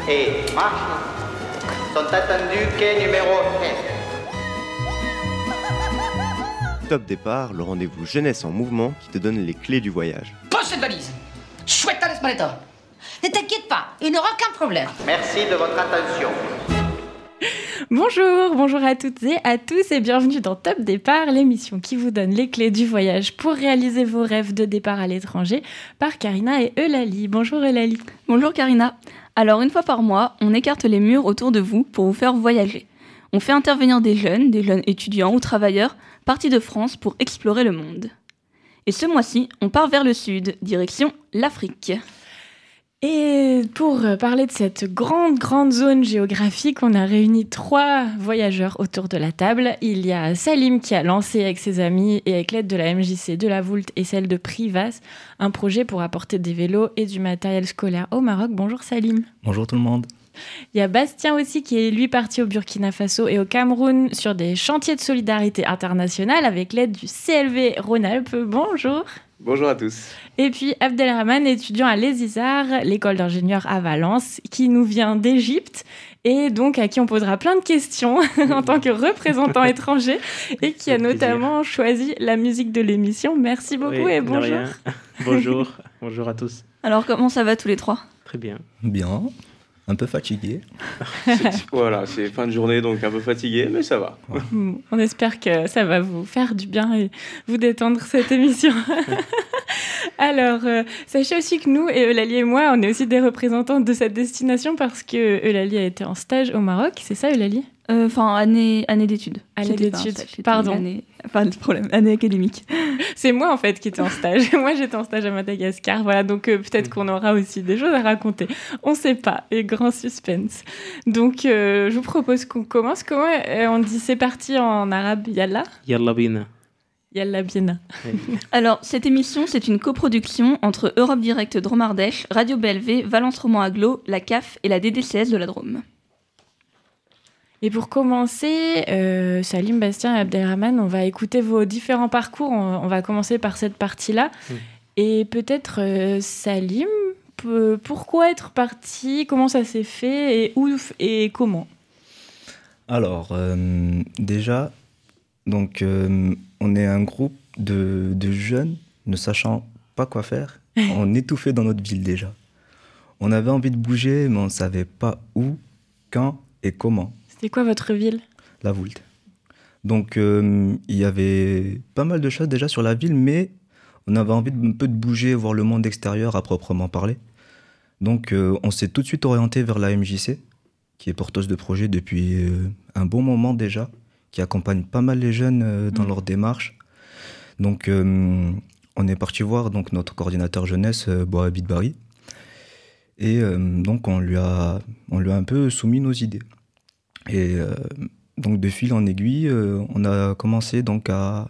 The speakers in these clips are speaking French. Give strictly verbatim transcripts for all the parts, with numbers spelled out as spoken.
et marche sont attendus quai numéro un. Top Départ, le rendez-vous jeunesse en mouvement qui te donne les clés du voyage. Pose cette valise. Chouette à l'esmaleta. Ne t'inquiète pas, il n'y aura aucun problème. Merci de votre attention. Bonjour, bonjour à toutes et à tous et bienvenue dans Top Départ, l'émission qui vous donne les clés du voyage pour réaliser vos rêves de départ à l'étranger par Karina et Eulalie. Bonjour Eulalie. Bonjour Karina. Alors une fois par mois, on écarte les murs autour de vous pour vous faire voyager. On fait intervenir des jeunes, des jeunes étudiants ou travailleurs partis de France pour explorer le monde. Et ce mois-ci, on part vers le sud, direction l'Afrique. Et pour parler de cette grande, grande zone géographique, on a réuni trois voyageurs autour de la table. Il y a Salim qui a lancé avec ses amis et avec l'aide de la M J C, de la Voulte et celle de Privas, un projet pour apporter des vélos et du matériel scolaire au Maroc. Bonjour Salim. Bonjour tout le monde. Il y a Bastien aussi qui est lui parti au Burkina Faso et au Cameroun sur des chantiers de solidarité internationale avec l'aide du C L V Rhône-Alpes. Bonjour. Bonjour à tous. Et puis Abdelrahman, étudiant à l'E S I S A R, l'école d'ingénieurs à Valence, qui nous vient d'Égypte et donc à qui on posera plein de questions en tant que représentant étranger et qui a notamment choisi la musique de l'émission. Merci beaucoup oui, et bonjour. Bonjour, bonjour à tous. Alors comment ça va tous les trois ? Très bien. Bien, un peu fatigué. c'est, voilà, c'est fin de journée donc un peu fatigué, mais ça va. Ouais. On espère que ça va vous faire du bien et vous détendre cette émission. Alors, euh, sachez aussi que nous, et Eulalie et moi, on est aussi des représentants de cette destination parce que Eulalie a été en stage au Maroc. C'est ça, Eulalie ? Enfin, euh, année, année d'études. Année C'était d'études, pas stage, pardon. Année, pas de problème, année académique. C'est moi, en fait, qui étais en stage. Moi, j'étais en stage à Madagascar. Voilà, donc euh, peut-être qu'on aura aussi des choses à raconter. On ne sait pas, et grand suspense. Donc, euh, je vous propose qu'on commence. Comment euh, on dit c'est parti en arabe, Yalla ? Yalla bina. Yalla bina. Oui. Alors, cette émission, c'est une coproduction entre Europe Direct Drôme Ardèche, Radio B L V, Valence Roman Agglo, la C A F et la D D C S de la Drôme. Et pour commencer, euh, Salim, Bastien et Abdelrahman, on va écouter vos différents parcours. On, on va commencer par cette partie-là. Mmh. Et peut-être, euh, Salim, p- pourquoi être parti ? Comment ça s'est fait ? Et où et comment ? Alors, euh, déjà, donc, euh, on est un groupe de, de jeunes ne sachant pas quoi faire. On étouffait dans notre ville déjà. On avait envie de bouger, mais on ne savait pas où, quand et comment. C'était quoi votre ville ? La Voulte. Donc, euh, il y avait pas mal de choses déjà sur la ville, mais on avait envie de, un peu de bouger, voir le monde extérieur à proprement parler. Donc, euh, on s'est tout de suite orienté vers la M J C, qui est porteuse de projet depuis euh, un bon moment déjà, qui accompagne pas mal les jeunes euh, dans mmh. leur démarche. Donc, euh, on est parti voir donc, notre coordinateur jeunesse, euh, Boahabid Bari, et euh, donc on lui, a, on lui a un peu soumis nos idées. Et euh, donc de fil en aiguille, euh, on a commencé donc à,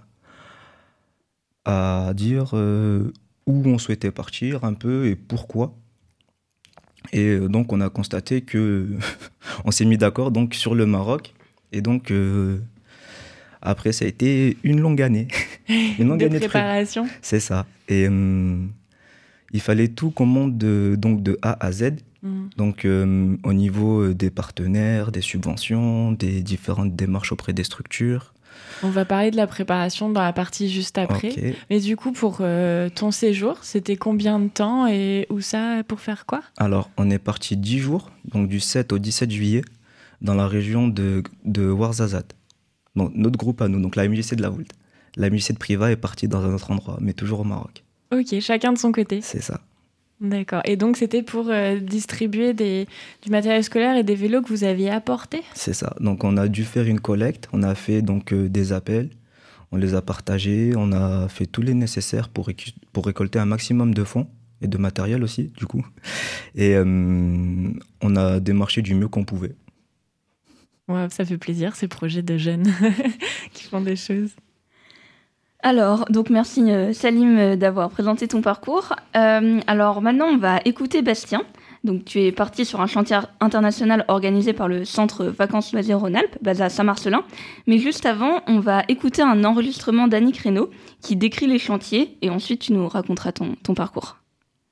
à dire euh, où on souhaitait partir un peu et pourquoi. Et euh, donc on a constaté que on s'est mis d'accord donc sur le Maroc. Et donc euh, après ça a été une longue année, une longue de année préparation. De pré... C'est ça. Et euh, il fallait tout qu'on monte de, donc de A à Z. Mmh. Donc, euh, au niveau des partenaires, des subventions, des différentes démarches auprès des structures. On va parler de la préparation dans la partie juste après. Okay. Mais du coup, pour euh, ton séjour, c'était combien de temps et où ça, pour faire quoi ? Alors, on est parti dix jours, donc du sept au dix-sept juillet, dans la région de, de Ouarzazate. Bon, notre groupe à nous, donc la M J C de la Voulte. La M J C de Priva est partie dans un autre endroit, mais toujours au Maroc. Ok, chacun de son côté. C'est ça. D'accord. Et donc, c'était pour euh, distribuer des, du matériel scolaire et des vélos que vous aviez apportés ? C'est ça. Donc, on a dû faire une collecte. On a fait donc, euh, des appels. On les a partagés. On a fait tout les nécessaires pour, récu- pour récolter un maximum de fonds et de matériel aussi, du coup. Et euh, on a démarché du mieux qu'on pouvait. Ouais, ça fait plaisir, ces projets de jeunes qui font des choses. Alors, donc merci euh, Salim euh, d'avoir présenté ton parcours. Euh, alors maintenant, on va écouter Bastien. Donc tu es parti sur un chantier international organisé par le Centre Vacances Loisirs Rhône-Alpes, basé à Saint-Marcelin. Mais juste avant, on va écouter un enregistrement d'Annick Reynaud qui décrit les chantiers et ensuite tu nous raconteras ton, ton parcours. À chaque fois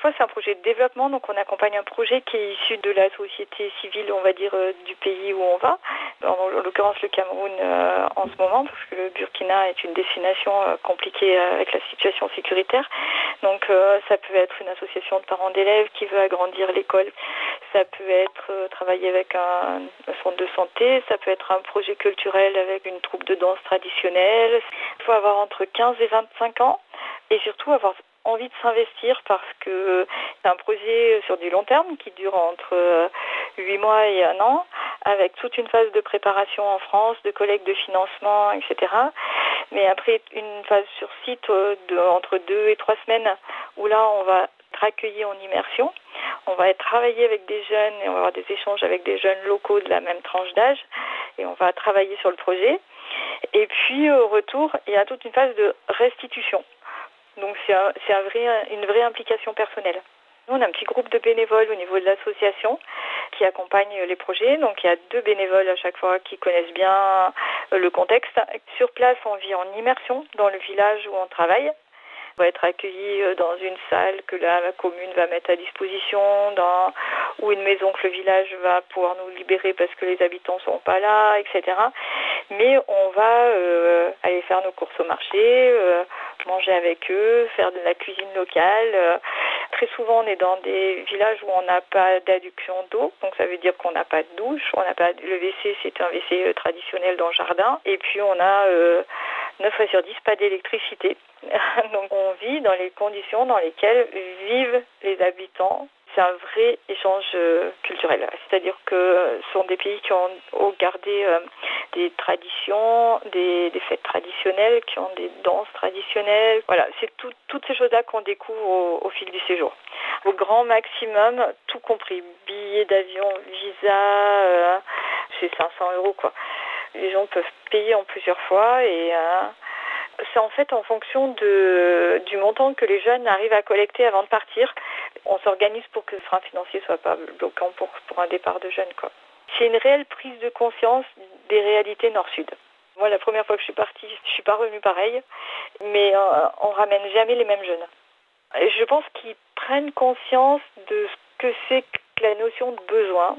fois, c'est un projet de développement, donc on accompagne un projet qui est issu de la société civile, on va dire, euh, du pays où on va. En, en l'occurrence, le Cameroun euh, en ce moment, parce que le Burkina est une destination euh, compliquée euh, avec la situation sécuritaire. Donc, euh, ça peut être une association de parents d'élèves qui veut agrandir l'école. Ça peut être euh, travailler avec un, un centre de santé. Ça peut être un projet culturel avec une troupe de danse traditionnelle. Il faut avoir entre quinze et vingt-cinq ans et surtout avoir envie de s'investir parce que c'est un projet sur du long terme qui dure entre huit mois et un an avec toute une phase de préparation en France, de collecte de financement, et cetera. Mais après une phase sur site de, entre deux et trois semaines où là on va être accueilli en immersion. On va travailler avec des jeunes et on va avoir des échanges avec des jeunes locaux de la même tranche d'âge et on va travailler sur le projet. Et puis au retour, il y a toute une phase de restitution. Donc c'est, un, c'est un vrai, une vraie implication personnelle. Nous, on a un petit groupe de bénévoles au niveau de l'association qui accompagnent les projets. Donc il y a deux bénévoles à chaque fois qui connaissent bien le contexte. Sur place, on vit en immersion dans le village où on travaille. On va être accueillis dans une salle que la commune va mettre à disposition, dans, ou une maison que le village va pouvoir nous libérer parce que les habitants ne sont pas là, et cetera. Mais on va euh, aller faire nos courses au marché, euh, manger avec eux, faire de la cuisine locale. Euh, très souvent, on est dans des villages où on n'a pas d'adduction d'eau, donc ça veut dire qu'on n'a pas de douche. On n'a pas le W C, c'est un W C traditionnel dans le jardin. Et puis on a euh, neuf fois sur dix pas d'électricité. Donc on vit dans les conditions dans lesquelles vivent les habitants. C'est un vrai échange euh, culturel. C'est-à-dire que euh, ce sont des pays qui ont, ont gardé euh, des traditions, des, des fêtes traditionnelles, qui ont des danses traditionnelles. Voilà, c'est tout, toutes ces choses-là qu'on découvre au, au fil du séjour. Au grand maximum, tout compris, billets d'avion, visa, euh, c'est cinq cents euros quoi. Les gens peuvent payer en plusieurs fois et... Euh, c'est en fait en fonction de, du montant que les jeunes arrivent à collecter avant de partir. On s'organise pour que le frein financier ne soit pas bloquant pour, pour un départ de jeunes, quoi. C'est une réelle prise de conscience des réalités nord-sud. Moi, la première fois que je suis partie, je ne suis pas revenue pareil, mais euh, on ne ramène jamais les mêmes jeunes. Et je pense qu'ils prennent conscience de ce que c'est que la notion de besoin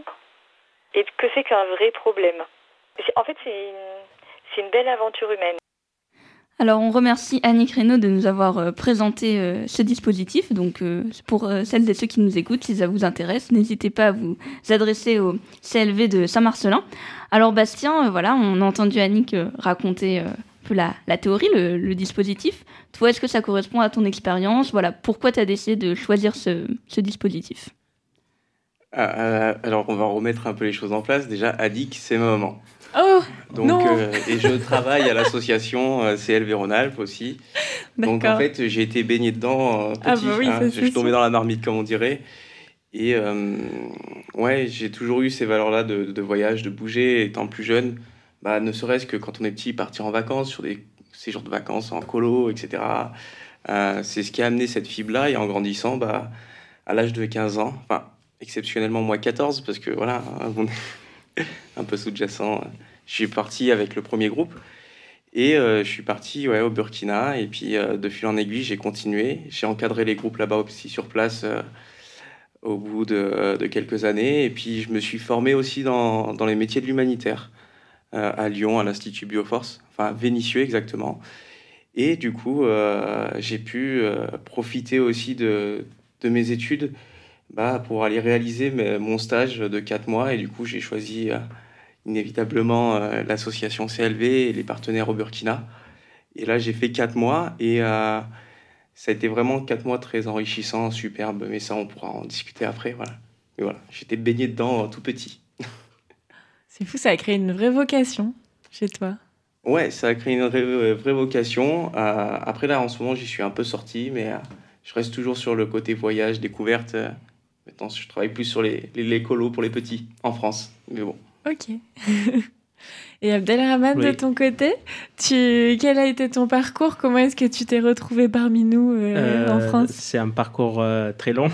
et de ce que c'est qu'un vrai problème. En fait, c'est une, c'est une belle aventure humaine. Alors, on remercie Annick Reynaud de nous avoir euh, présenté euh, ce dispositif. Donc, euh, pour euh, celles et ceux qui nous écoutent, si ça vous intéresse, n'hésitez pas à vous adresser au C L V de Saint-Marcelin. Alors, Bastien, euh, voilà, on a entendu Annick euh, raconter euh, un peu la, la théorie, le, le dispositif. Toi, est-ce que ça correspond à ton expérience ? Voilà, pourquoi tu as décidé de choisir ce, ce dispositif ? ah, Alors, on va remettre un peu les choses en place. Déjà, Annick, c'est ma maman. Oh Donc, non euh, et je travaille à l'association euh, C L V Rhône-Alpes aussi. D'accord. Donc en fait, j'ai été baigné dedans euh, petit. Ah bah oui, hein, ça, je suis tombé dans la marmite, comme on dirait. Et euh, ouais, j'ai toujours eu ces valeurs-là de, de voyage, de bouger. Étant plus jeune, bah, ne serait-ce que quand on est petit, partir en vacances, sur des séjours de vacances en colo, et cetera. Euh, c'est ce qui a amené cette fibre-là. Et en grandissant, bah, à l'âge de quinze ans, enfin exceptionnellement moi quatorze, parce que voilà, hein, on est un peu sous-jacent. Je suis parti avec le premier groupe et euh, je suis parti ouais, au Burkina. Et puis, euh, de fil en aiguille, j'ai continué. J'ai encadré les groupes là-bas aussi sur place euh, au bout de, de quelques années. Et puis, je me suis formé aussi dans, dans les métiers de l'humanitaire euh, à Lyon, à l'Institut Bioforce, enfin, Vénissieux exactement. Et du coup, euh, j'ai pu euh, profiter aussi de, de mes études bah, pour aller réaliser mes, mon stage de quatre mois. Et du coup, j'ai choisi... Euh, inévitablement euh, l'association C L V et les partenaires au Burkina. Et là, j'ai fait quatre mois et euh, ça a été vraiment quatre mois très enrichissants, superbes, mais ça, on pourra en discuter après. Voilà. Mais voilà, j'étais baigné dedans euh, tout petit. C'est fou, ça a créé une vraie vocation chez toi. Ouais, ça a créé une vraie, vraie vocation. Euh, après, là, en ce moment, j'y suis un peu sorti, mais euh, je reste toujours sur le côté voyage, découverte. Euh, maintenant, je travaille plus sur les, les, les colos pour les petits en France. Mais bon. Ok. Et Abdelrahman, oui. De ton côté, tu... quel a été ton parcours ? Comment est-ce que tu t'es retrouvé parmi nous euh, euh, en France ? C'est un parcours euh, très long.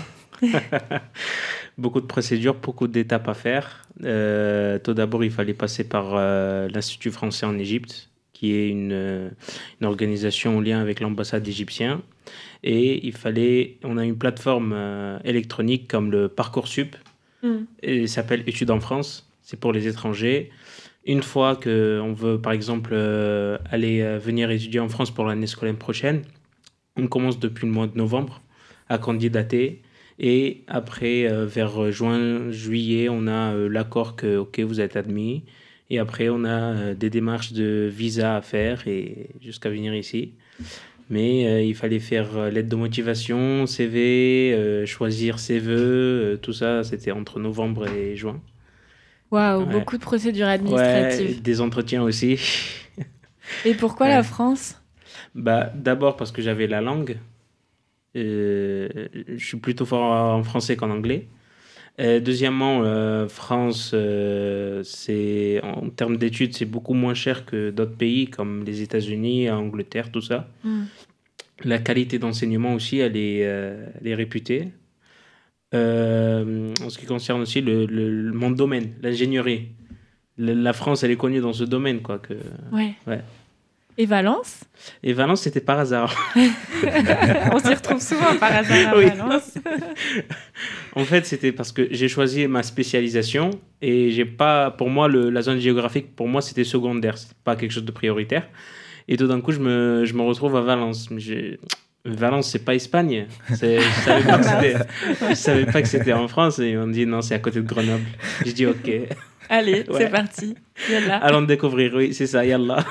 Beaucoup de procédures, beaucoup d'étapes à faire. Euh, tout d'abord, il fallait passer par euh, l'Institut français en Égypte, qui qui est une, une organisation en lien avec l'ambassade égyptienne. Et il fallait, on a une plateforme euh, électronique comme le Parcoursup, mm. et ça s'appelle Études en France, c'est pour les étrangers. Une fois qu'on veut, par exemple, euh, aller euh, venir étudier en France pour l'année scolaire prochaine, on commence depuis le mois de novembre à candidater. Et après, euh, vers juin, juillet, on a euh, l'accord que, OK, vous êtes admis. Et après, on a euh, des démarches de visa à faire et jusqu'à venir ici. Mais euh, il fallait faire euh, lettre de motivation, C V, euh, choisir ses vœux, euh, tout ça, c'était entre novembre et juin. Waouh, ouais. Beaucoup de procédures administratives. Ouais, des entretiens aussi. Et pourquoi ouais. la France ? Bah, d'abord parce que j'avais la langue. Euh, je suis plutôt fort en français qu'en anglais. Euh, deuxièmement, euh, France, euh, c'est, en termes d'études, c'est beaucoup moins cher que d'autres pays comme les États-Unis, Angleterre, tout ça. Mm. La qualité d'enseignement aussi, elle est, euh, elle est réputée. Euh, en ce qui concerne aussi le, le, le, mon domaine, l'ingénierie. Le, la France, elle est connue dans ce domaine, quoi. Que, ouais. ouais. Et Valence ? Et Valence, c'était par hasard. On s'y retrouve souvent par hasard à oui. Valence. En fait, c'était parce que j'ai choisi ma spécialisation et j'ai pas, pour moi, le, la zone géographique, pour moi, c'était secondaire, c'était pas quelque chose de prioritaire. Et tout d'un coup, je me, je me retrouve à Valence. J'ai... Valence, c'est pas Espagne. C'est, je savais pas que c'était, je savais pas que c'était en France et on dit non, c'est à côté de Grenoble. J'ai dit ok. Allez, ouais. C'est parti. Yallah. Allons découvrir, oui, c'est ça, yallah.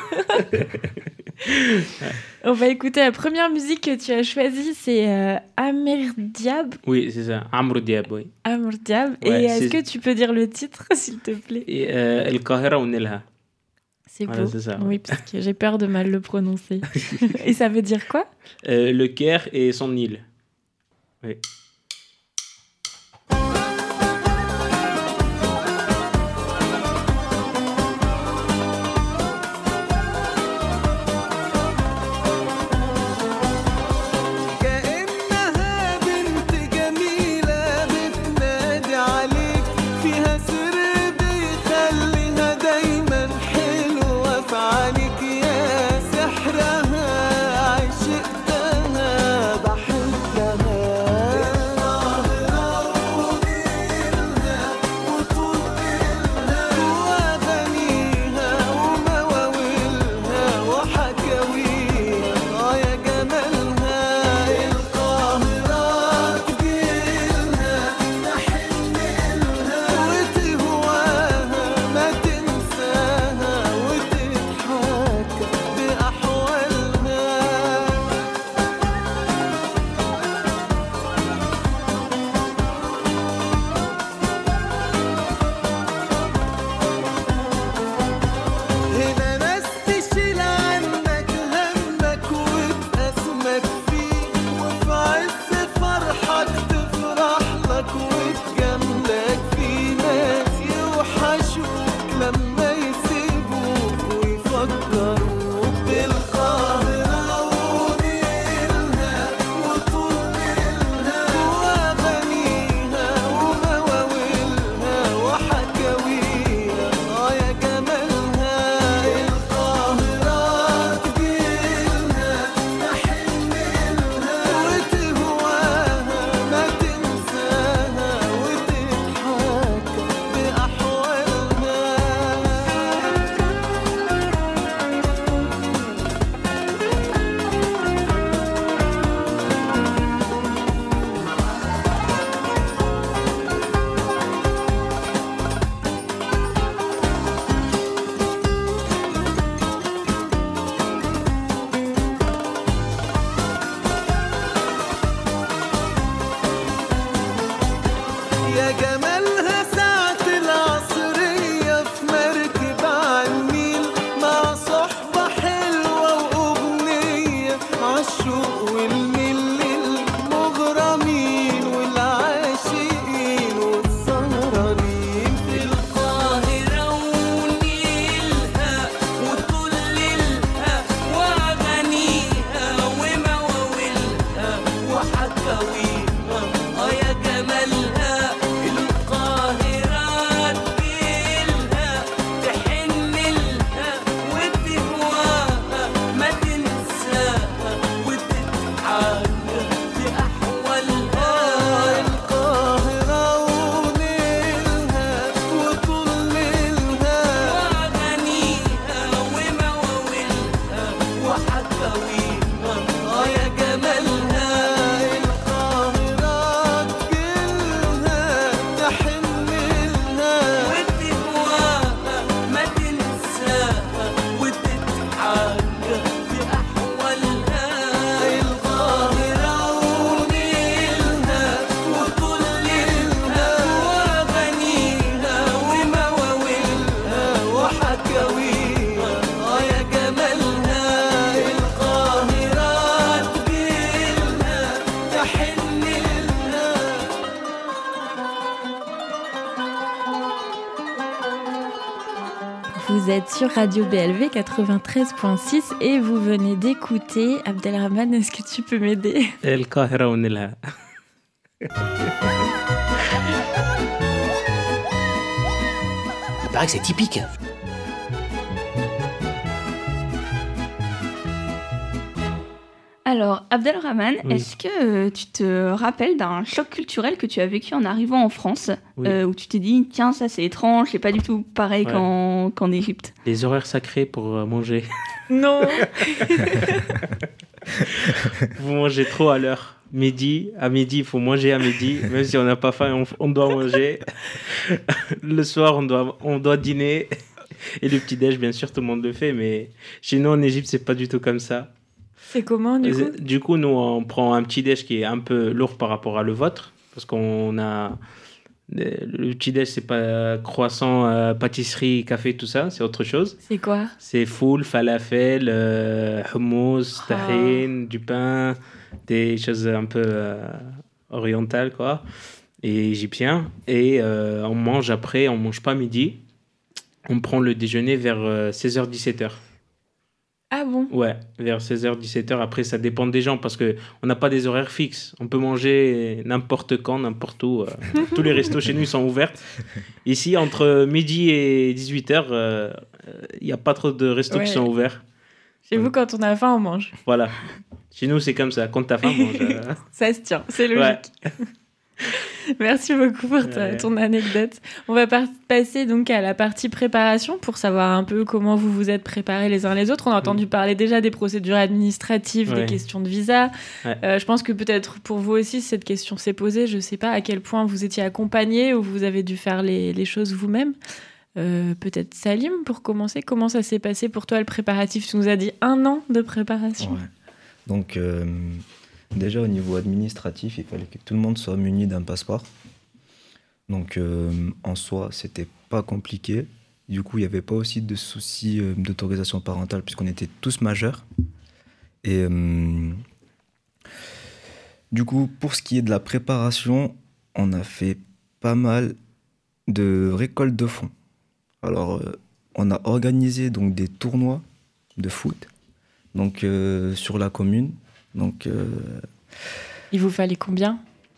On va écouter la première musique que tu as choisie, c'est euh, Amr Diab. Oui, c'est ça, Amr Diab, oui. Amr Diab. Ouais, et est-ce c'est... que tu peux dire le titre, s'il te plaît ? Et, euh, El Kahira ou Nelha. C'est voilà, beau. C'est ça, oui, ouais. Parce que j'ai peur de mal le prononcer. Et ça veut dire quoi ? euh, Le Caire et son île. Oui. vous êtes sur Radio B L V quatre-vingt-treize point six et vous venez d'écouter Abdelrahman, est-ce que tu peux m'aider? El Kahira, on est là. Il paraît que c'est typique. Alors, Abdelrahman, Oui. est-ce que euh, tu te rappelles d'un choc culturel que tu as vécu en arrivant en France, Oui. euh, où tu t'es dit, tiens, ça c'est étrange, c'est pas du tout pareil Ouais. qu'en, qu'en Égypte? Les horaires sacrés pour euh, manger. Non. Vous mangez trop à l'heure. Midi, à midi, il faut manger à midi. Même si on n'a pas faim, on, on doit manger. Le soir, on doit, on doit dîner. Et le petit-déj, bien sûr, tout le monde le fait. Mais chez nous, en Égypte, c'est pas du tout comme ça. C'est comment du coup? Du coup, nous, on prend un petit-déj qui est un peu lourd par rapport à le vôtre. Parce qu'on a... Le petit-déj, c'est pas croissant, euh, pâtisserie, café, tout ça. C'est autre chose. C'est quoi? C'est foul, falafel, euh, hummus, tahine, du pain, des choses un peu euh, orientales, quoi, et égyptiennes. Et euh, on mange après, on mange pas midi. On prend le déjeuner vers euh, seize heures dix-sept heures. Ah bon? Ouais, vers seize heures dix-sept heures. Après, ça dépend des gens parce qu'on n'a pas des horaires fixes. On peut manger n'importe quand, n'importe où. euh. Tous les restos chez nous ils sont ouverts. Ici, entre midi et dix-huit heures, il euh, n'y a pas trop de restos Ouais. qui sont ouverts. Chez vous, quand on a faim, on mange. Voilà. Chez nous, c'est comme ça. Quand t'as faim, mange. euh. Ça se tient, c'est logique. Ouais. Merci beaucoup pour ta- Ouais. ton anecdote. On va par- passer donc à la partie préparation pour savoir un peu comment vous vous êtes préparés les uns les autres. On a entendu parler déjà des procédures administratives, Ouais. des questions de visa. Ouais. Euh, je pense que peut-être pour vous aussi, cette question s'est posée. Je ne sais pas à quel point vous étiez accompagné ou vous avez dû faire les, les choses vous-même. Euh, peut-être Salim, pour commencer, comment ça s'est passé pour toi le préparatif? Tu nous as dit un an de préparation. Ouais. Donc, euh, déjà au niveau administratif, il fallait que tout le monde soit muni d'un passeport. Donc, euh, en soi, c'était pas compliqué. Du coup, il n'y avait pas aussi de soucis euh, d'autorisation parentale puisqu'on était tous majeurs. Et euh, du coup, pour ce qui est de la préparation, on a fait pas mal de récoltes de fonds. Alors, euh, on a organisé donc des tournois de foot donc, euh, sur la commune. Donc, euh, Il vous fallait combien?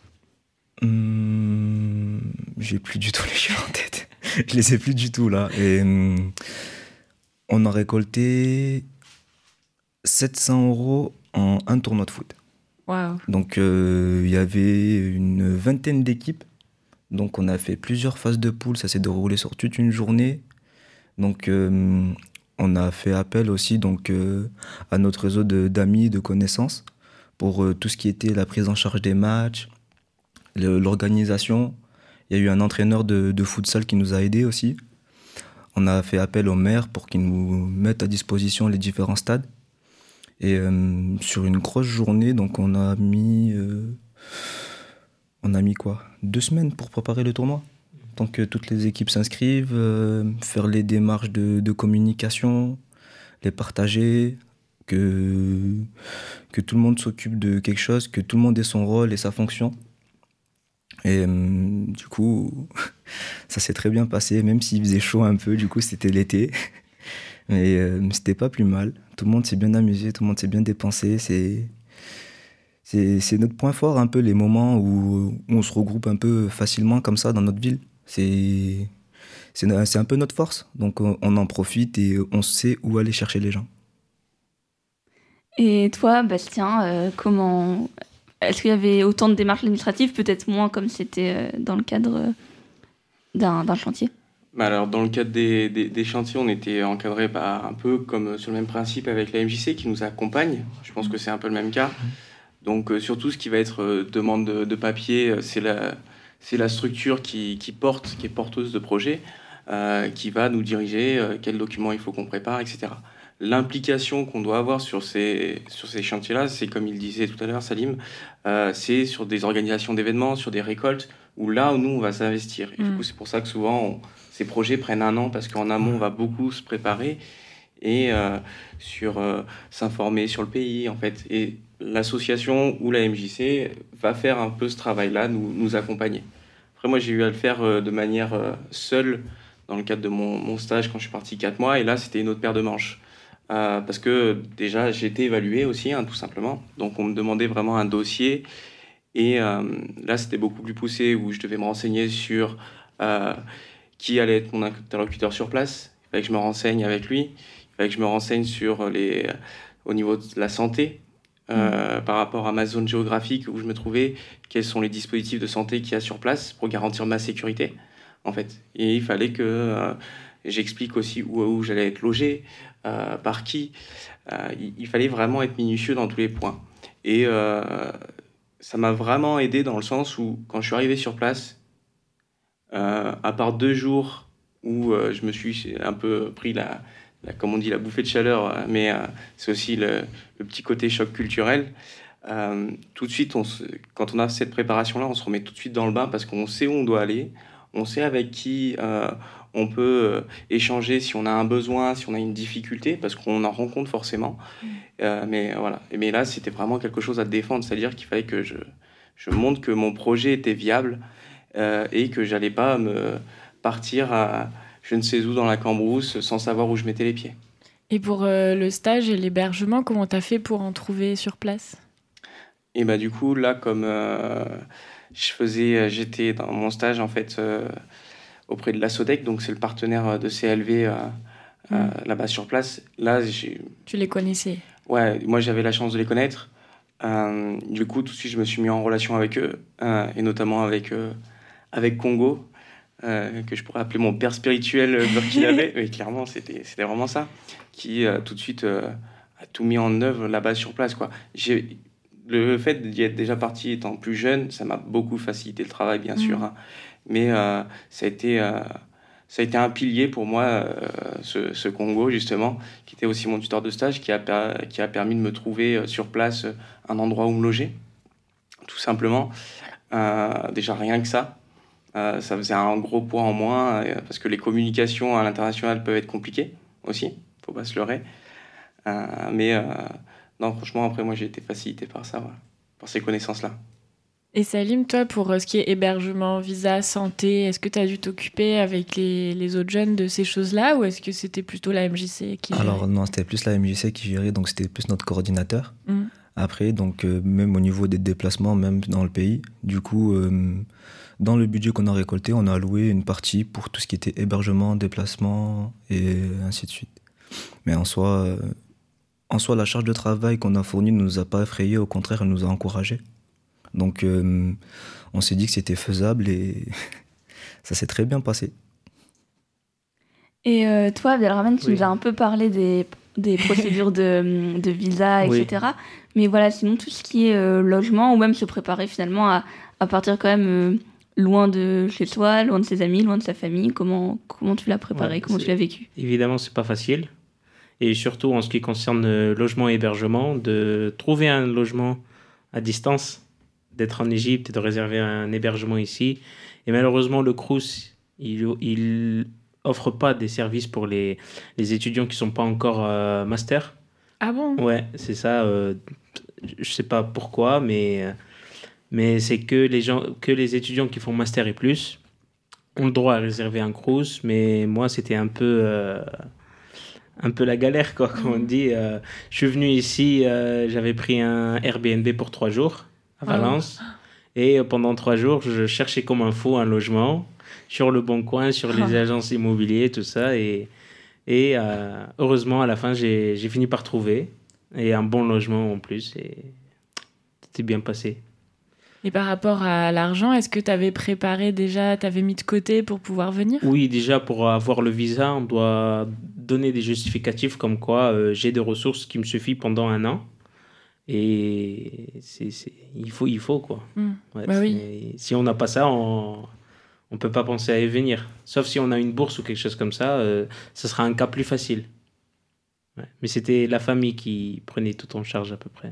hum, j'ai plus du tout les chiffres en tête. Je les ai plus du tout là. Et hum, on a récolté sept cents euros en un tournoi de foot. Waouh. Donc, euh, il y avait une vingtaine d'équipes. Donc, on a fait plusieurs phases de poule. Ça s'est déroulé sur toute une journée. Donc, euh, on a fait appel aussi donc, euh, à notre réseau de, d'amis, de connaissances pour euh, tout ce qui était la prise en charge des matchs, le, l'organisation. Il y a eu un entraîneur de, de futsal qui nous a aidés aussi. On a fait appel au maire pour qu'il nous mette à disposition les différents stades. Et euh, sur une grosse journée, donc on a mis, euh, on a mis quoi, deux semaines pour préparer le tournoi. Donc euh, toutes les équipes s'inscrivent, euh, faire les démarches de, de communication, les partager, que, que tout le monde s'occupe de quelque chose, que tout le monde ait son rôle et sa fonction. Et euh, du coup, ça s'est très bien passé, même s'il faisait chaud un peu, du coup c'était l'été. Mais euh, c'était pas plus mal. Tout le monde s'est bien amusé, tout le monde s'est bien dépensé. C'est, c'est, c'est notre point fort, un peu, les moments où, où on se regroupe un peu facilement comme ça dans notre ville. C'est, c'est, c'est un peu notre force. Donc on, on en profite et on sait où aller chercher les gens. Et toi, Bastien, euh, comment... Est-ce qu'il y avait autant de démarches administratives, peut-être moins comme c'était euh, dans le cadre euh, d'un, d'un chantier? Bah alors, dans le cadre des, des, des chantiers, on était encadré par un peu comme sur le même principe avec la M J C qui nous accompagne. Je pense que c'est un peu le même cas. Donc, euh, surtout ce qui va être euh, demande de, de papier, euh, c'est la, c'est la structure qui, qui porte, qui est porteuse de projet, euh, qui va nous diriger euh, quels documents il faut qu'on prépare, et cetera. L'implication qu'on doit avoir sur ces, sur ces chantiers-là, c'est comme il disait tout à l'heure, Salim, euh, c'est sur des organisations d'événements, sur des récoltes, où là, où nous, on va s'investir. Et mmh. du coup, c'est pour ça que souvent, on, ces projets prennent un an, parce qu'en amont, on va beaucoup se préparer et euh, sur, euh, s'informer sur le pays, en fait. Et l'association ou la M J C va faire un peu ce travail-là, nous, nous accompagner. Après, moi, j'ai eu à le faire euh, de manière euh, seule, dans le cadre de mon, mon stage quand je suis parti quatre mois. Et là, c'était une autre paire de manches. Euh, parce que déjà, j'ai été évalué aussi, hein, tout simplement. Donc, on me demandait vraiment un dossier. Et euh, là, c'était beaucoup plus poussé, où je devais me renseigner sur euh, qui allait être mon interlocuteur sur place. Il fallait que je me renseigne avec lui. Il fallait que je me renseigne sur les, au niveau de la santé, euh, mmh. par rapport à ma zone géographique où je me trouvais, quels sont les dispositifs de santé qu'il y a sur place pour garantir ma sécurité, en fait. Et il fallait que euh, j'explique aussi où, où j'allais être logé, euh, par qui. Euh, il, il fallait vraiment être minutieux dans tous les points. Et euh, ça m'a vraiment aidé dans le sens où, quand je suis arrivé sur place, euh, à part deux jours où euh, je me suis un peu pris la, la, comme on dit, la bouffée de chaleur, mais euh, c'est aussi le, le petit côté choc culturel. Euh, tout de suite, on se, quand on a cette préparation-là, on se remet tout de suite dans le bain parce qu'on sait où on doit aller, on sait avec qui euh, on peut euh, échanger si on a un besoin, si on a une difficulté, parce qu'on en rencontre forcément. Mmh. Euh, mais voilà. Mais là, c'était vraiment quelque chose à défendre, c'est-à-dire qu'il fallait que je, je montre que mon projet était viable euh, et que j'allais pas me partir à je ne sais où dans la cambrousse sans savoir où je mettais les pieds. Et pour euh, le stage et l'hébergement, comment tu as fait pour en trouver sur place ? Et bah du coup, là, comme euh, je faisais, j'étais dans mon stage, en fait, euh, auprès de la SODEC, donc c'est le partenaire de C L V euh, mmh. euh, là-bas sur place. Là, j'ai... Tu les connaissais ? Ouais, moi, j'avais la chance de les connaître. Euh, du coup, tout de suite, je me suis mis en relation avec eux, euh, et notamment avec, euh, avec Congo, euh, que je pourrais appeler mon père spirituel burkinabé. Mais clairement, c'était, c'était vraiment ça, qui euh, tout de suite euh, a tout mis en œuvre là-bas sur place, quoi. J'ai... Le fait d'y être déjà parti étant plus jeune, ça m'a beaucoup facilité le travail, bien mmh. sûr. Hein. Mais euh, ça, a été, euh, ça a été un pilier pour moi, euh, ce, ce Congo, justement, qui était aussi mon tuteur de stage, qui a, per- qui a permis de me trouver euh, sur place un endroit où me loger, tout simplement. Euh, déjà, rien que ça, euh, ça faisait un gros poids en moins, euh, parce que les communications à l'international peuvent être compliquées aussi, il ne faut pas se leurrer. Euh, mais... Euh, Non, franchement, après, moi, j'ai été facilité par ça, voilà, par ces connaissances-là. Et Salim, toi, pour ce qui est hébergement, visa, santé, est-ce que tu as dû t'occuper avec les, les autres jeunes de ces choses-là ou est-ce que c'était plutôt la M J C qui gérait ? Alors non, c'était plus la M J C qui gérait, donc c'était plus notre coordinateur. Mmh. Après, donc euh, même au niveau des déplacements, même dans le pays, du coup, euh, dans le budget qu'on a récolté, on a alloué une partie pour tout ce qui était hébergement, déplacement et ainsi de suite. Mais en soi... Euh, En soi, la charge de travail qu'on a fournie ne nous a pas effrayés, au contraire, elle nous a encouragés. Donc, euh, on s'est dit que c'était faisable et ça s'est très bien passé. Et euh, toi, Abdelrahman, tu oui. nous as un peu parlé des, des procédures de, de visa, et cetera. Oui. Mais voilà, sinon, tout ce qui est euh, logement, ou même se préparer finalement à, à partir quand même euh, loin de chez toi, loin de ses amis, loin de sa famille, comment, comment tu l'as préparé, ouais, comment tu l'as vécu ? Évidemment, c'est pas facile. Et surtout en ce qui concerne le logement et hébergement, de trouver un logement à distance, d'être en Égypte et de réserver un hébergement ici. Et malheureusement, le Crous, il, il offre pas des services pour les, les étudiants qui sont pas encore euh, master. Ah bon ? Ouais, c'est ça. Euh, je sais pas pourquoi, mais, mais c'est que les, gens, que les étudiants qui font master et plus ont le droit à réserver un Crous. Mais moi, c'était un peu... Euh, un peu la galère, quoi, comme on dit. Euh, je suis venu ici, euh, j'avais pris un Airbnb pour trois jours à Valence. Oh. Et pendant trois jours, je cherchais comme un fou un logement sur le Bon Coin, sur les oh. agences immobilières, tout ça. Et, et euh, heureusement, à la fin, j'ai, j'ai fini par trouver. Et un bon logement en plus. Et c'était bien passé. Et par rapport à l'argent, est-ce que tu avais préparé déjà, tu avais mis de côté pour pouvoir venir ? Oui, déjà, pour avoir le visa, on doit donner des justificatifs comme quoi euh, j'ai des ressources qui me suffisent pendant un an. Et c'est, c'est, il faut, il faut quoi. Mmh. Ouais, bah oui. Si on n'a pas ça, on ne peut pas penser à y venir. Sauf si on a une bourse ou quelque chose comme ça, euh, ça sera un cas plus facile. Ouais. Mais c'était la famille qui prenait tout en charge à peu près.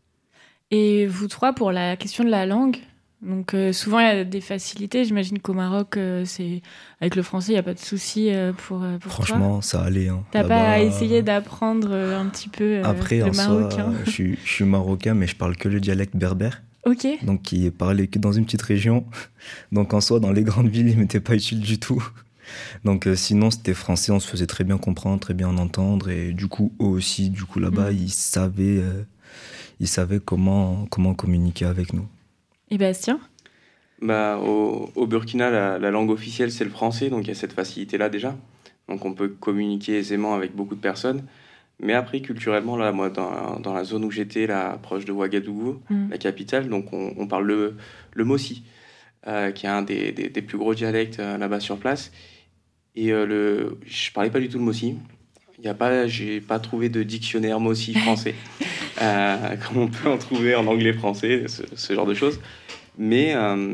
Et vous trois, pour la question de la langue, donc euh, souvent il y a des facilités. J'imagine qu'au Maroc, euh, c'est... avec le français, il n'y a pas de souci euh, pour, euh, pour Franchement, toi. ça allait. Hein. T'as Là-bas, pas essayé d'apprendre euh, un petit peu euh, Après, le en marocain ? Soi, je, suis, je suis marocain, mais je parle que le dialecte berbère. Ok. Donc, qui est parlé que dans une petite région. Donc, en soi, dans les grandes villes, il m'était pas utile du tout. Donc euh, sinon, c'était français, on se faisait très bien comprendre, très bien entendre. Et du coup, eux aussi, du coup, là-bas, Mm. ils savaient, euh, ils savaient comment, comment communiquer avec nous. Et Bastien? Bah, au, au Burkina, la, la langue officielle, c'est le français, donc il y a cette facilité-là déjà. Donc on peut communiquer aisément avec beaucoup de personnes. Mais après, culturellement, là, moi, dans, dans la zone où j'étais, là, proche de Ouagadougou, Mm. la capitale, donc on, on parle le, le Mossi, euh, qui est un des, des, des plus gros dialectes euh, là-bas sur place. Et euh, le, je parlais pas du tout le Mossi. Il y a pas, j'ai pas trouvé de dictionnaire Mossi français, euh, comme on peut en trouver en anglais-français, ce, ce genre de choses. Mais euh,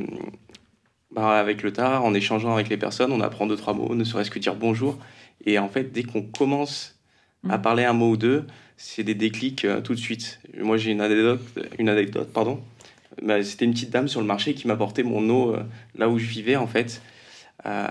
bah, avec le tard, en échangeant avec les personnes, on apprend deux, trois mots, ne serait-ce que dire bonjour. Et en fait, dès qu'on commence à parler un mot ou deux, c'est des déclics euh, tout de suite. Moi, j'ai une anecdote, une anecdote pardon. Bah, c'était une petite dame sur le marché qui m'apportait mon eau euh, là où je vivais, en fait. Euh,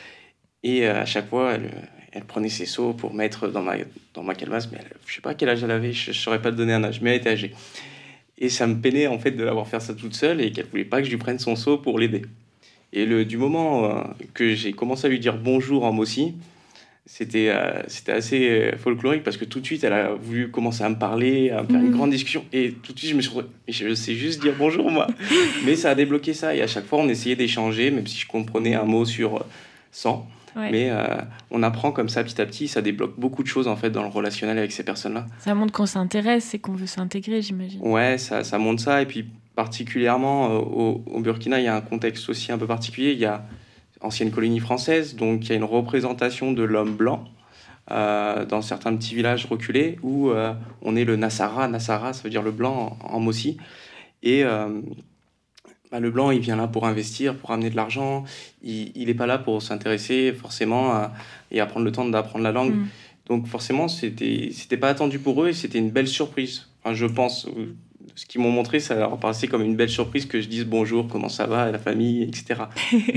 et euh, à chaque fois, elle, elle prenait ses seaux pour mettre dans ma, dans ma calebasse. Mais elle, je sais pas quel âge elle avait, je ne saurais pas te donner un âge, mais elle était âgée. Et ça me peinait, en fait, de l'avoir fait ça toute seule et qu'elle voulait pas que je lui prenne son seau pour l'aider. Et le, du moment euh, que j'ai commencé à lui dire bonjour en Mossi, c'était, euh, c'était assez euh, folklorique parce que tout de suite, elle a voulu commencer à me parler, à me faire une Mhm. grande discussion. Et tout de suite, je me suis retrouvé, mais je sais juste dire bonjour, moi. Mais ça a débloqué ça. Et à chaque fois, on essayait d'échanger, même si je comprenais un mot sur euh, cent. Ouais. Mais euh, on apprend comme ça, petit à petit. Ça débloque beaucoup de choses, en fait, dans le relationnel avec ces personnes-là. Ça montre qu'on s'intéresse et qu'on veut s'intégrer, j'imagine. Ouais, ça, ça montre ça. Et puis, particulièrement, euh, au, au Burkina, il y a un contexte aussi un peu particulier. Il y a ancienne colonie française, donc il y a une représentation de l'homme blanc euh, dans certains petits villages reculés où euh, on est le Nassara. Nassara, ça veut dire le blanc en, en Mossi. Et euh, bah, le blanc, il vient là pour investir, pour amener de l'argent. Il n'est pas là pour s'intéresser forcément à, et à prendre le temps d'apprendre la langue. Mm. Donc forcément, c'était, c'était pas attendu pour eux et c'était une belle surprise. Enfin, je pense, euh, ce qu'ils m'ont montré, ça leur paraissait comme une belle surprise que je dise bonjour, comment ça va, la famille, et cetera.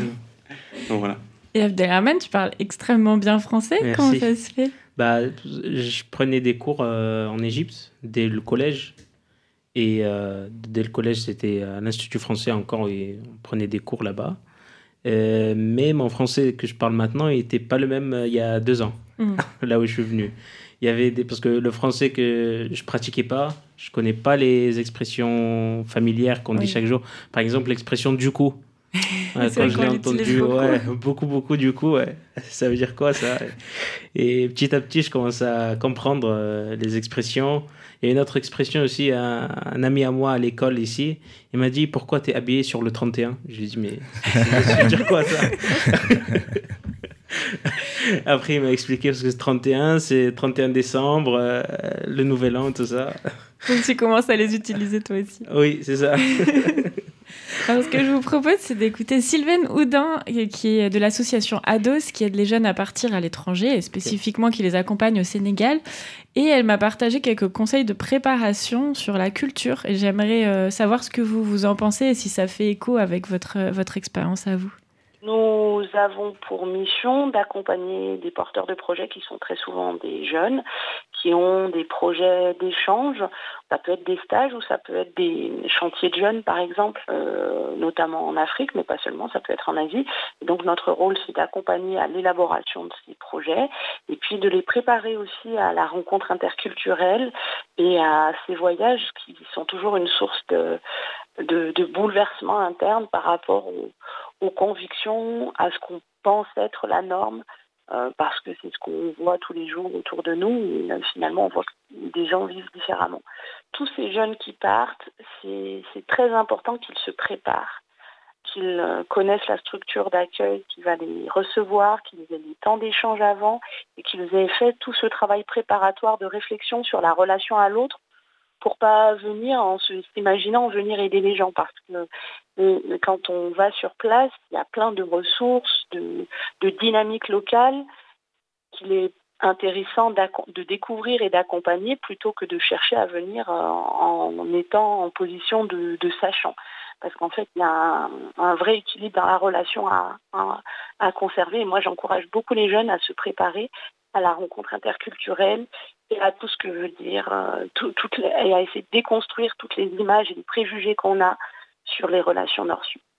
Donc voilà. Et Abdelrahman, tu parles extrêmement bien français. Merci. Comment ça se fait? Bah, je prenais des cours euh, en Égypte dès le collège. Et euh, dès le collège, c'était à l'Institut français encore, et on prenait des cours là-bas. Euh, mais mon français que je parle maintenant, il n'était pas le même euh, il y a deux ans, Mm. là où je suis venu. Il y avait des... Parce que le français que je pratiquais pas, je connais pas les expressions familières qu'on Oui. dit chaque jour. Par exemple, l'expression du coup. Ouais, C'est quand vrai je qu'on l'ai l'utilise entendu, beaucoup. ouais, beaucoup, beaucoup, du coup, ouais. Ça veut dire quoi, ça? Et petit à petit, je commence à comprendre euh, les expressions. Et une autre expression aussi, un, un ami à moi à l'école ici, il m'a dit, pourquoi tu es habillé sur le trente et un? Je lui ai dit, mais ça veut dire quoi, ça? Après, il m'a expliqué, parce que ce trente et un, c'est trente et un décembre, euh, le nouvel an, tout ça. Donc tu commences à les utiliser toi aussi. Oui, c'est ça. Alors, ce que je vous propose, c'est d'écouter Sylvaine Houdin, qui est de l'association Ados, qui aide les jeunes à partir à l'étranger, et spécifiquement qui les accompagne au Sénégal. Et elle m'a partagé quelques conseils de préparation sur la culture. Et j'aimerais euh, savoir ce que vous, vous en pensez et si ça fait écho avec votre, votre expérience à vous. Nous avons pour mission d'accompagner des porteurs de projets qui sont très souvent des jeunes, qui ont des projets d'échange. Ça peut être des stages ou ça peut être des chantiers de jeunes, par exemple, euh, notamment en Afrique, mais pas seulement, ça peut être en Asie. Et donc notre rôle, c'est d'accompagner à l'élaboration de ces projets et puis de les préparer aussi à la rencontre interculturelle et à ces voyages qui sont toujours une source de, de, de bouleversement interne par rapport au aux convictions, à ce qu'on pense être la norme, euh, parce que c'est ce qu'on voit tous les jours autour de nous, et euh, finalement on voit que des gens vivent différemment. Tous ces jeunes qui partent, c'est, c'est très important qu'ils se préparent, qu'ils euh, connaissent la structure d'accueil qui va les recevoir, qu'ils aient des temps d'échange avant, et qu'ils aient fait tout ce travail préparatoire de réflexion sur la relation à l'autre, pour pas venir en se, s'imaginant venir aider les gens, parce que euh, quand on va sur place, il y a plein de ressources, de, de dynamiques locales qu'il est intéressant de découvrir et d'accompagner plutôt que de chercher à venir en, en étant en position de, de sachant. Parce qu'en fait, il y a un, un vrai équilibre dans la relation à, à, à conserver. Et moi, j'encourage beaucoup les jeunes à se préparer à la rencontre interculturelle et à tout ce que veut dire, euh, tout, toutes les, et à essayer de déconstruire toutes les images et les préjugés qu'on a sur les relations nord-sud.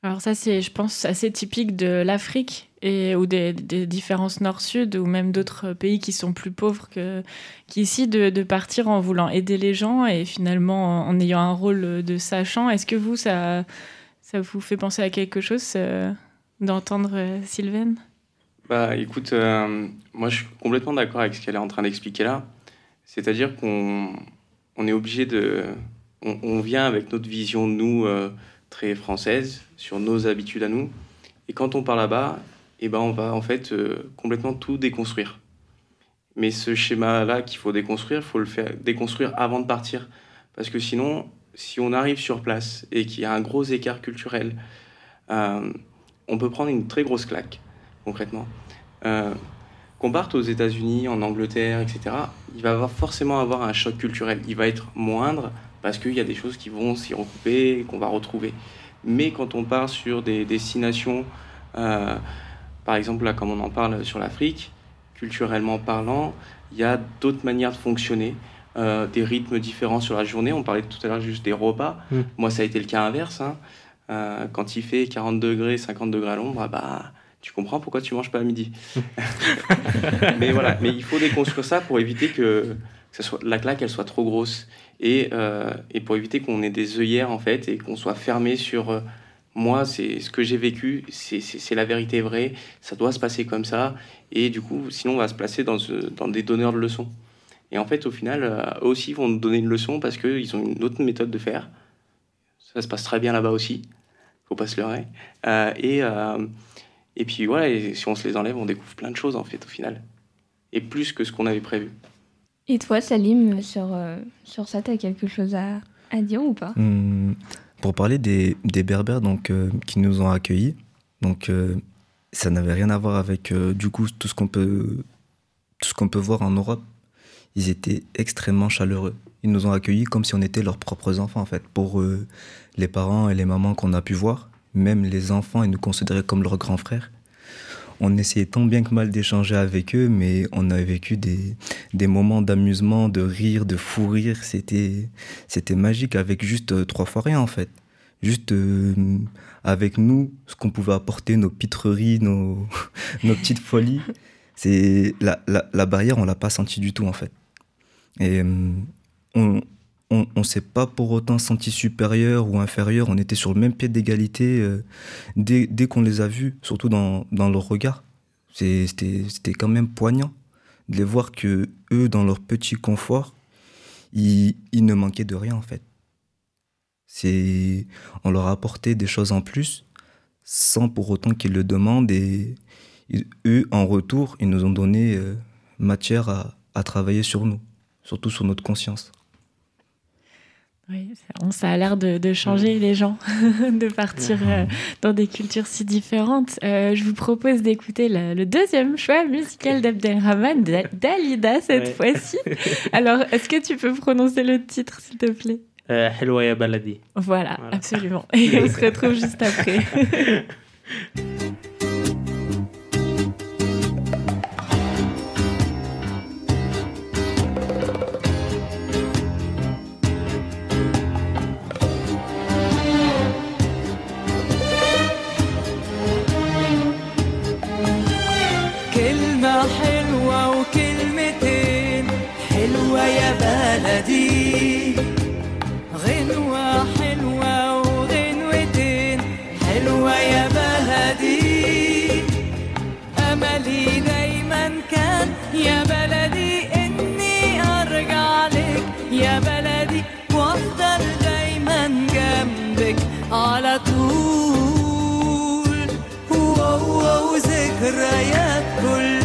Alors ça, c'est, je pense, assez typique de l'Afrique et, ou des, des différences nord-sud ou même d'autres pays qui sont plus pauvres que, qu'ici, de, de partir en voulant aider les gens et finalement en, en ayant un rôle de sachant. Est-ce que vous, ça, ça vous fait penser à quelque chose euh, d'entendre euh, Sylvaine ? Bah écoute, euh, moi je suis complètement d'accord avec ce qu'elle est en train d'expliquer là. C'est-à-dire qu'on on est obligé de... On, on vient avec notre vision de nous... Euh, très française, sur nos habitudes à nous. Et quand on part là-bas, eh ben on va en fait euh, complètement tout déconstruire. Mais ce schéma-là qu'il faut déconstruire, il faut le faire déconstruire avant de partir. Parce que sinon, si on arrive sur place et qu'il y a un gros écart culturel, euh, on peut prendre une très grosse claque, concrètement. Euh, qu'on parte aux États-Unis, en Angleterre, et cetera, il va avoir forcément avoir un choc culturel. Il va être moindre, parce qu'il y a des choses qui vont s'y recouper et qu'on va retrouver. Mais quand on part sur des destinations, euh, par exemple, là, comme on en parle sur l'Afrique, culturellement parlant, il y a d'autres manières de fonctionner, euh, des rythmes différents sur la journée. On parlait tout à l'heure juste des repas. Mmh. Moi, ça a été le cas inverse. Hein. Euh, quand il fait quarante degrés, cinquante degrés à l'ombre, bah, tu comprends pourquoi tu ne manges pas à midi. mais voilà, mais il faut déconstruire ça pour éviter que, que ça soit, la claque elle soit trop grosse. Et, euh, et pour éviter qu'on ait des œillères en fait et qu'on soit fermé sur euh, moi, c'est ce que j'ai vécu, c'est, c'est, c'est la vérité vraie, ça doit se passer comme ça. Et du coup, sinon on va se placer dans, ce, dans des donneurs de leçons. Et en fait, au final, euh, eux aussi vont nous donner une leçon parce qu'ils ont une autre méthode de faire. Ça se passe très bien là-bas aussi, faut pas se leurrer. Euh, et, euh, et puis voilà, et si on se les enlève, on découvre plein de choses en fait au final. Et plus que ce qu'on avait prévu. Et toi, Salim, sur, euh, sur ça, tu as quelque chose à, à dire ou pas ? Hum, Pour parler des, des Berbères donc, euh, qui nous ont accueillis, donc, euh, ça n'avait rien à voir avec euh, du coup, tout ce qu'on peut, tout ce qu'on peut voir en Europe. Ils étaient extrêmement chaleureux. Ils nous ont accueillis comme si on était leurs propres enfants, en fait. Pour euh, les parents et les mamans qu'on a pu voir, même les enfants, ils nous considéraient comme leurs grands frères. On essayait tant bien que mal d'échanger avec eux, mais on a vécu des, des moments d'amusement, de rire, de fou rire. C'était, c'était magique avec juste euh, trois fois rien, en fait. Juste euh, avec nous, ce qu'on pouvait apporter, nos pitreries, nos, nos petites folies. C'est, la, la, la barrière, on ne l'a pas sentie du tout, en fait. Et euh, on on ne s'est pas pour autant senti supérieur ou inférieur. On était sur le même pied d'égalité euh, dès, dès qu'on les a vus, surtout dans, dans leur regard. C'est, c'était, c'était quand même poignant de les voir que eux, dans leur petit confort, ils, ils ne manquaient de rien, en fait. C'est, on leur a apporté des choses en plus, sans pour autant qu'ils le demandent. Et ils, eux, en retour, ils nous ont donné euh, matière à, à travailler sur nous, surtout sur notre conscience. Oui, ça, ça a l'air de, de changer les gens, de partir euh, dans des cultures si différentes. Euh, je vous propose d'écouter le, le deuxième choix musical d'Abdelrahman, Dalida cette ouais. fois-ci. Alors, est-ce que tu peux prononcer le titre, s'il te plaît ? euh, Helwa ya baladi. Voilà, voilà, absolument. Et on se retrouve juste après. حلوة وكلمتين حلوة يا بلدي غنوة حلوة وغنوتين حلوة يا بلدي أملي دايما كان يا بلدي إني أرجع لك يا بلدي وأفضل دايما جنبك على طول وذكريات كل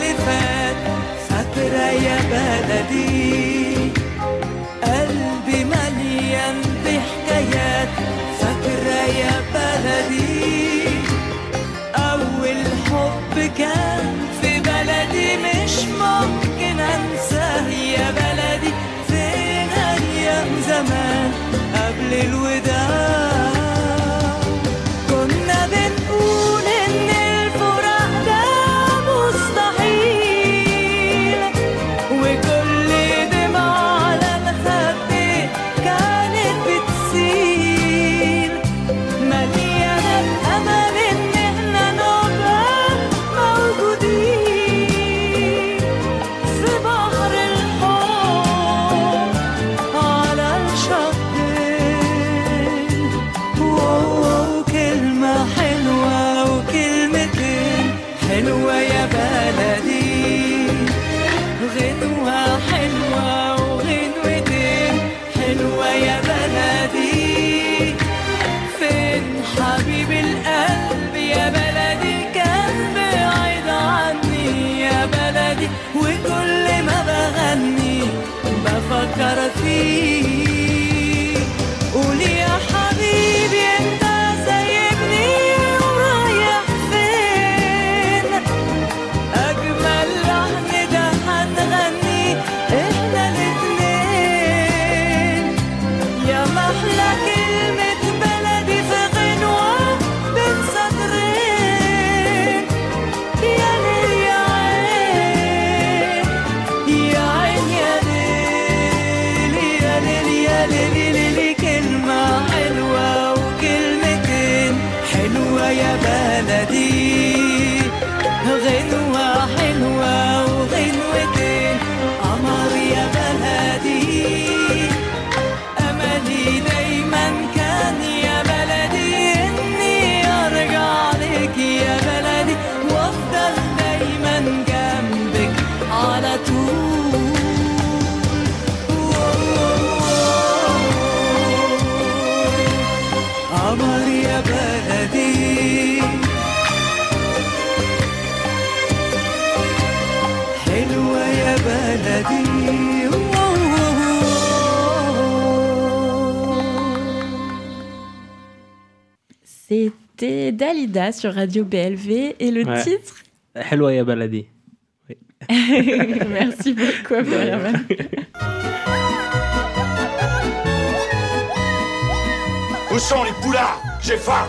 يا بلدي قلبي مليان بحكايات فاكرة يا بلدي أول حب كان في بلدي مش ممكن أنساه يا بلدي فين أيام زمان قبل الوداع كنا بنقول إن الفراق ده مليانة بلدي غنوة حلوة وغنوتين قمر يا بلدي أملي دايما كان يا بلدي إني أرجع لك يا بلدي وأفضل دايما جنبك على طول قمر يا بلدي حلوة يا بلدي C'était Dalida sur Radio B L V et le Ouais. titre. Helwa ya baladi. Oui. Merci beaucoup, Abdelrahman. Où sont les poulards? J'ai faim.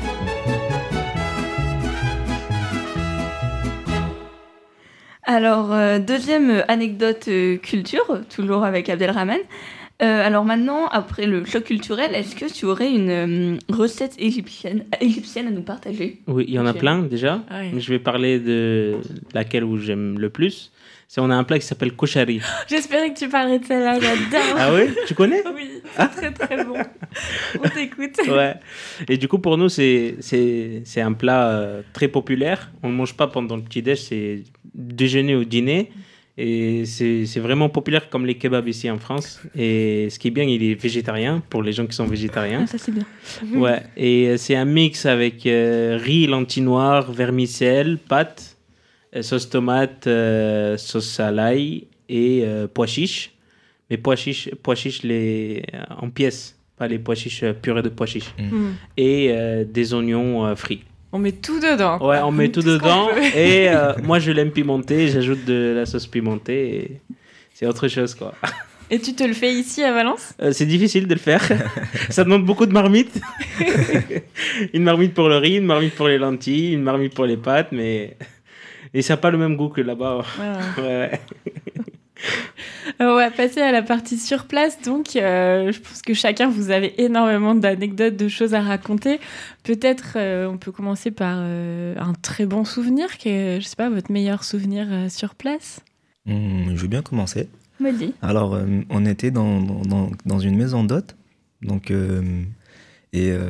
Alors, euh, deuxième anecdote euh, culture, toujours avec Abdelrahman. Euh, alors maintenant, après le choc culturel, est-ce que tu aurais une euh, recette égyptienne, égyptienne à nous partager? Oui, il y en a Ok. plein déjà. Ah oui. Mais je vais parler de laquelle où j'aime le plus. C'est on a un plat qui s'appelle koshari. J'espérais que tu parlerais de celle-là, j'adore. Ah oui? Tu connais? Oui, c'est très très bon. On t'écoute. Ouais. Et du coup, pour nous, c'est, c'est, c'est un plat euh, très populaire. On ne mange pas pendant le petit-déj, c'est déjeuner ou dîner. Et c'est, c'est vraiment populaire comme les kebabs ici en France. Et ce qui est bien, il est végétarien pour les gens qui sont végétariens. Ah, ça c'est bien. Ouais. Et euh, c'est un mix avec euh, riz, lentilles noires, vermicelles, pâtes, euh, sauce tomate, euh, sauce à l'ail et euh, pois chiches. Mais pois chiches, pois chiches les, en pièces, pas les pois chiches euh, purée de pois chiches. Mm. Et euh, des oignons euh, frits. On met tout dedans. Ouais, on met tout, Tout ce qu'on dedans. peut. Et euh, moi, je l'aime pimenté. J'ajoute de la sauce pimentée. Et c'est autre chose, quoi. Et tu te le fais ici à Valence? Euh, c'est difficile de le faire. Ça demande beaucoup de marmites. Une marmite pour le riz, une marmite pour les lentilles, une marmite pour les pâtes. Mais... Et ça n'a pas le même goût que là-bas. Ouais. Ouais, ouais. On va passer à la partie sur place. Donc, euh, je pense que chacun, vous avez énormément d'anecdotes, de choses à raconter. Peut-être, euh, on peut commencer par euh, un très bon souvenir, qui est, je sais pas, votre meilleur souvenir euh, sur place. Hum, je veux bien commencer. Vas-y. Alors, euh, on était dans, dans, dans une maison d'hôtes. Donc, euh, et euh,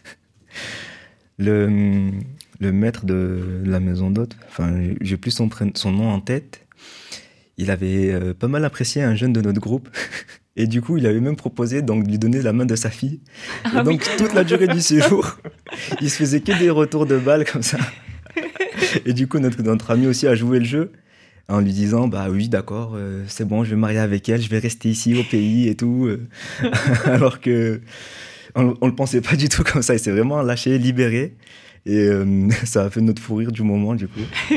le, le maître de la maison d'hôtes, enfin, j'ai plus son, pré- son nom en tête, il avait euh, pas mal apprécié un jeune de notre groupe. Et du coup, il avait même proposé donc, de lui donner la main de sa fille. Ah et donc, oui. toute la durée du séjour, il se faisait que des retours de balles comme ça. Et du coup, notre, notre ami aussi a joué le jeu en lui disant bah oui, d'accord, euh, c'est bon, je vais me marier avec elle, je vais rester ici au pays et tout. euh. Alors que on, on le pensait pas du tout comme ça. Il s'est vraiment lâché, libéré. Et euh, ça a fait notre fou rire du moment, du coup.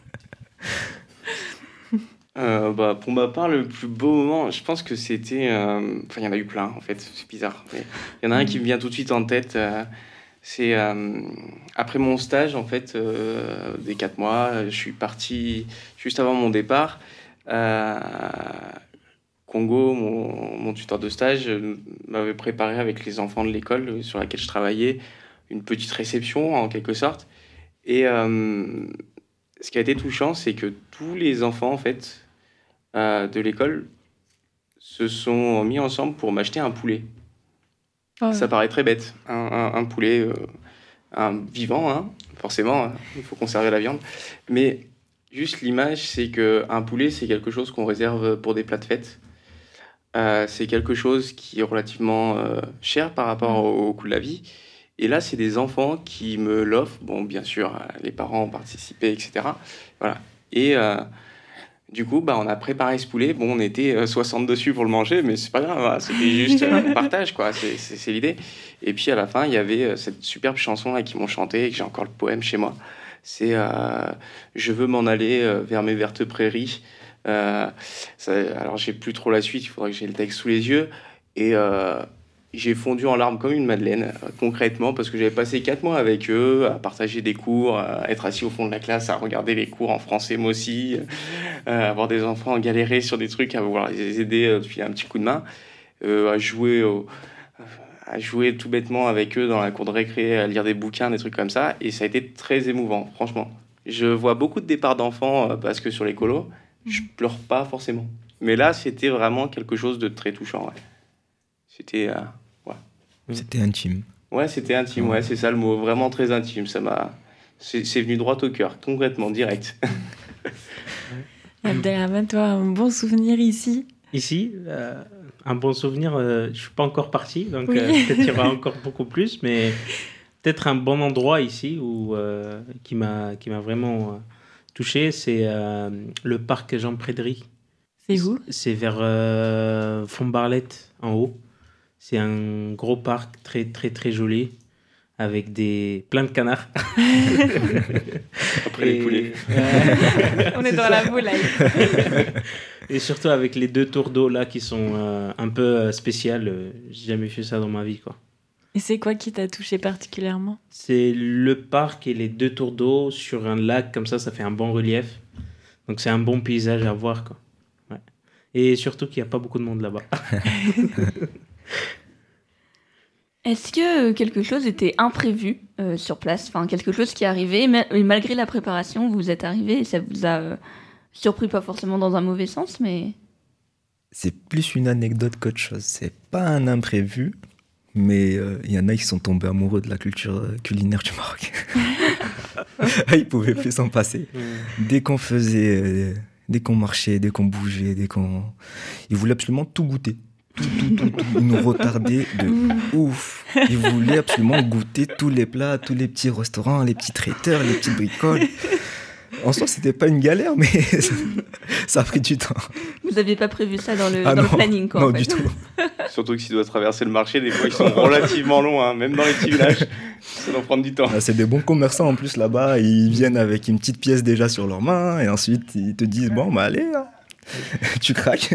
Euh, bah, pour ma part, le plus beau moment, je pense que c'était... euh, Enfin, il y en a eu plein, en fait, c'est bizarre. Mais il y en a un qui me vient tout de suite en tête. euh, c'est euh, après mon stage, en fait, euh, des quatre mois, je suis parti juste avant mon départ. Euh, Congo, mon, mon tuteur de stage, euh, m'avait préparé avec les enfants de l'école sur laquelle je travaillais une petite réception, en quelque sorte. Et euh, ce qui a été touchant, c'est que tous les enfants, en fait... Euh, de l'école se sont mis ensemble pour m'acheter un poulet. Oh. Ça paraît très bête, un, un, un poulet euh, un vivant, hein, forcément, hein, il faut conserver la viande. Mais juste l'image, c'est qu'un poulet, c'est quelque chose qu'on réserve pour des plats de fête. Euh, c'est quelque chose qui est relativement euh, cher par rapport au, au coût de la vie. Et là, c'est des enfants qui me l'offrent. Bon, bien sûr, les parents ont participé, et cetera. Voilà. Et... Euh, Du coup, bah, on a préparé ce poulet. Bon, on était euh, soixante dessus pour le manger, mais c'est pas grave. Voilà. C'était juste euh, un partage, quoi. C'est, c'est, c'est l'idée. Et puis, à la fin, il y avait euh, cette superbe chanson là, qui m'ont chanté et que j'ai encore le poème chez moi. C'est euh, « Je veux m'en aller euh, vers mes vertes prairies euh, ». Alors, j'ai plus trop la suite. Il faudrait que j'ai le texte sous les yeux. Et euh, j'ai fondu en larmes comme une madeleine, euh, concrètement, parce que j'avais passé quatre mois avec eux, à partager des cours, à être assis au fond de la classe, à regarder les cours en français, moi aussi, euh, avoir des enfants galérer sur des trucs, à vouloir les aider, euh, filer un petit coup de main, euh, à jouer au, à jouer tout bêtement avec eux dans la cour de récré, à lire des bouquins, des trucs comme ça. Et ça a été très émouvant, franchement. Je vois beaucoup de départs d'enfants euh, parce que sur les colos, je pleure pas forcément. Mais là, c'était vraiment quelque chose de très touchant. Ouais. C'était... Euh, ouais. C'était intime. Ouais, c'était intime, ouais, c'est ça le mot. Vraiment très intime. Ça m'a... C'est, c'est venu droit au cœur, concrètement, direct. Abdelrahman, toi, un bon souvenir ici? Ici, euh, un bon souvenir, euh, je ne suis pas encore parti, donc Oui. euh, peut-être il y aura encore beaucoup plus, mais peut-être un bon endroit ici où, euh, qui, m'a, qui m'a vraiment euh, touché, c'est euh, le parc Jean Prédry. C'est où? C'est vers euh, Fontbarlette, en haut. C'est un gros parc très, très, très joli, avec des... plein de canards. Après les poulets. Euh, On est c'est dans ça. la volaille. Et surtout avec les deux tours d'eau là qui sont euh, un peu euh, spéciales. Euh, j'ai jamais fait ça dans ma vie, quoi. Et c'est quoi qui t'a touché particulièrement? C'est le parc et les deux tours d'eau sur un lac, comme ça, ça fait un bon relief. Donc c'est un bon paysage à voir, quoi. Ouais. Et surtout qu'il n'y a pas beaucoup de monde là-bas. Est-ce que quelque chose était imprévu euh, sur place, enfin quelque chose qui est arrivé, mais et malgré la préparation, vous êtes arrivé et ça vous a euh, surpris, pas forcément dans un mauvais sens, mais... C'est plus une anecdote qu'autre chose. C'est pas un imprévu, mais il euh, y en a qui sont tombés amoureux de la culture euh, culinaire du Maroc. Ils pouvaient plus s'en passer. Dès qu'on faisait, euh, dès qu'on marchait, dès qu'on bougeait, dès qu'on... Ils voulaient absolument tout goûter. Tout, tout, tout, tout. Ils nous retardaient de ouf. Ils voulaient absolument goûter tous les plats, tous les petits restaurants, les petits traiteurs, les petites bricoles. En soi, c'était pas une galère, mais ça a pris du temps. Vous n'aviez pas prévu ça dans le, Ah dans non, le planning, quoi. non, en fait. du tout. Surtout que s'il doit traverser le marché, des fois, ils sont relativement longs, hein, même dans les petits villages. Ça doit prendre du temps. Ah, c'est des bons commerçants en plus là-bas. Ils viennent avec une petite pièce déjà sur leurs mains et ensuite ils te disent bon, bah allez, là. Tu craques.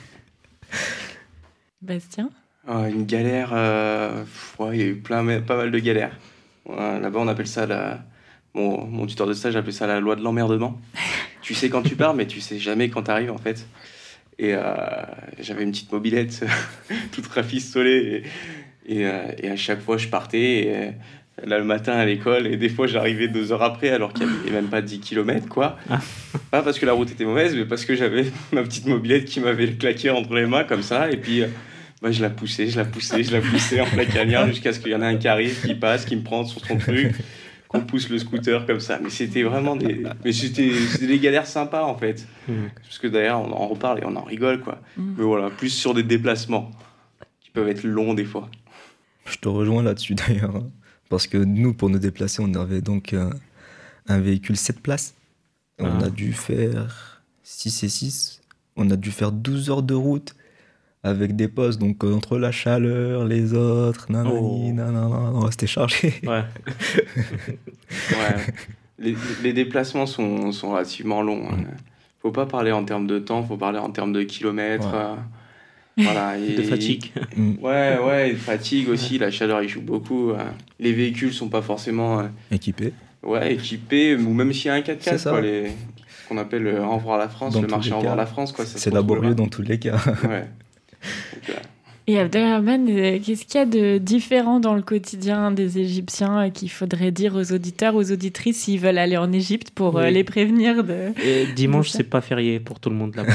Bastien? Ah, une galère, euh, pff, ouais, il y a eu plein, pas mal de galères. Ouais, là-bas, on appelle ça la... Mon, mon tuteur de stage appelait ça la loi de l'emmerdement. Tu sais quand tu pars, mais tu sais jamais quand t'arrives, en fait. Et euh, j'avais une petite mobilette toute rafistolée. Et, et, euh, et à chaque fois, je partais. Et, euh, là, le matin à l'école, et des fois, j'arrivais deux heures après, alors qu'il n'y avait même pas dix kilomètres, quoi. Pas parce que la route était mauvaise, mais parce que j'avais ma petite mobilette qui m'avait claqué entre les mains, comme ça. Et puis... Euh, Bah, je la poussais, je la poussais, je la poussais en plein cagnard jusqu'à ce qu'il y en ait un qui arrive, qui passe, qui me prend sur son truc, qu'on pousse le scooter comme ça. Mais c'était vraiment des, mais c'était, c'était des galères sympas en fait. Mmh. Parce que d'ailleurs, on en reparle et on en rigole, quoi. Mmh. Mais voilà, plus sur des déplacements qui peuvent être longs des fois. Je te rejoins là-dessus d'ailleurs. Hein. Parce que nous, pour nous déplacer, on avait donc un, un véhicule sept places. Ah. On a dû faire six et six. On a dû faire douze heures de route. Avec des pauses, donc euh, entre la chaleur, les autres, nanani, oh. nanana, non, c'était chargé. Ouais. ouais. Les, les déplacements sont, sont relativement longs. Hein. Faut pas parler en termes de temps, faut parler en termes de kilomètres. Ouais. Euh, voilà. Et, de fatigue. Ouais, ouais, fatigue aussi, la chaleur il joue beaucoup. Euh. Les véhicules sont pas forcément... Euh, équipés. Ouais, équipés, ou même s'il y a un quatre quatre, quoi, les, qu'on appelle euh, Au revoir la France, dans le marché Au revoir la France. Quoi, ça c'est laborieux dans tous les cas. Ouais. Donc, et Abdelrahman, qu'est-ce qu'il y a de différent dans le quotidien des Égyptiens qu'il faudrait dire aux auditeurs, aux auditrices s'ils veulent aller en Égypte pour oui. les prévenir de... Et dimanche, de c'est pas férié pour tout le monde là-bas.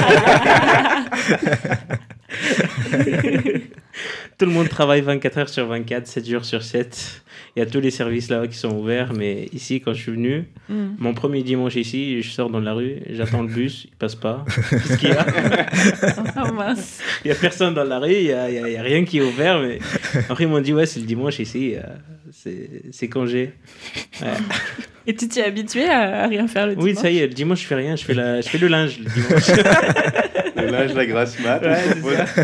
Tout le monde travaille vingt-quatre heures sur vingt-quatre, sept jours sur sept. Il y a tous les services là qui sont ouverts, mais ici, quand je suis venu, mm. mon premier dimanche ici, je sors dans la rue, j'attends le bus, il passe pas. Qu'est-ce qu'il y a? Oh mince. Il y a personne dans la rue, il y a, il y a, il y a rien qui est ouvert, mais après ils m'ont dit ouais, c'est le dimanche ici, euh, c'est, c'est congé. Ouais. Et tu t'y es habitué à rien faire le dimanche? Oui, ça y est, le dimanche je fais rien, je fais, la, je fais le linge le dimanche. Le linge, la grasse mat. Ouais, c'est ça.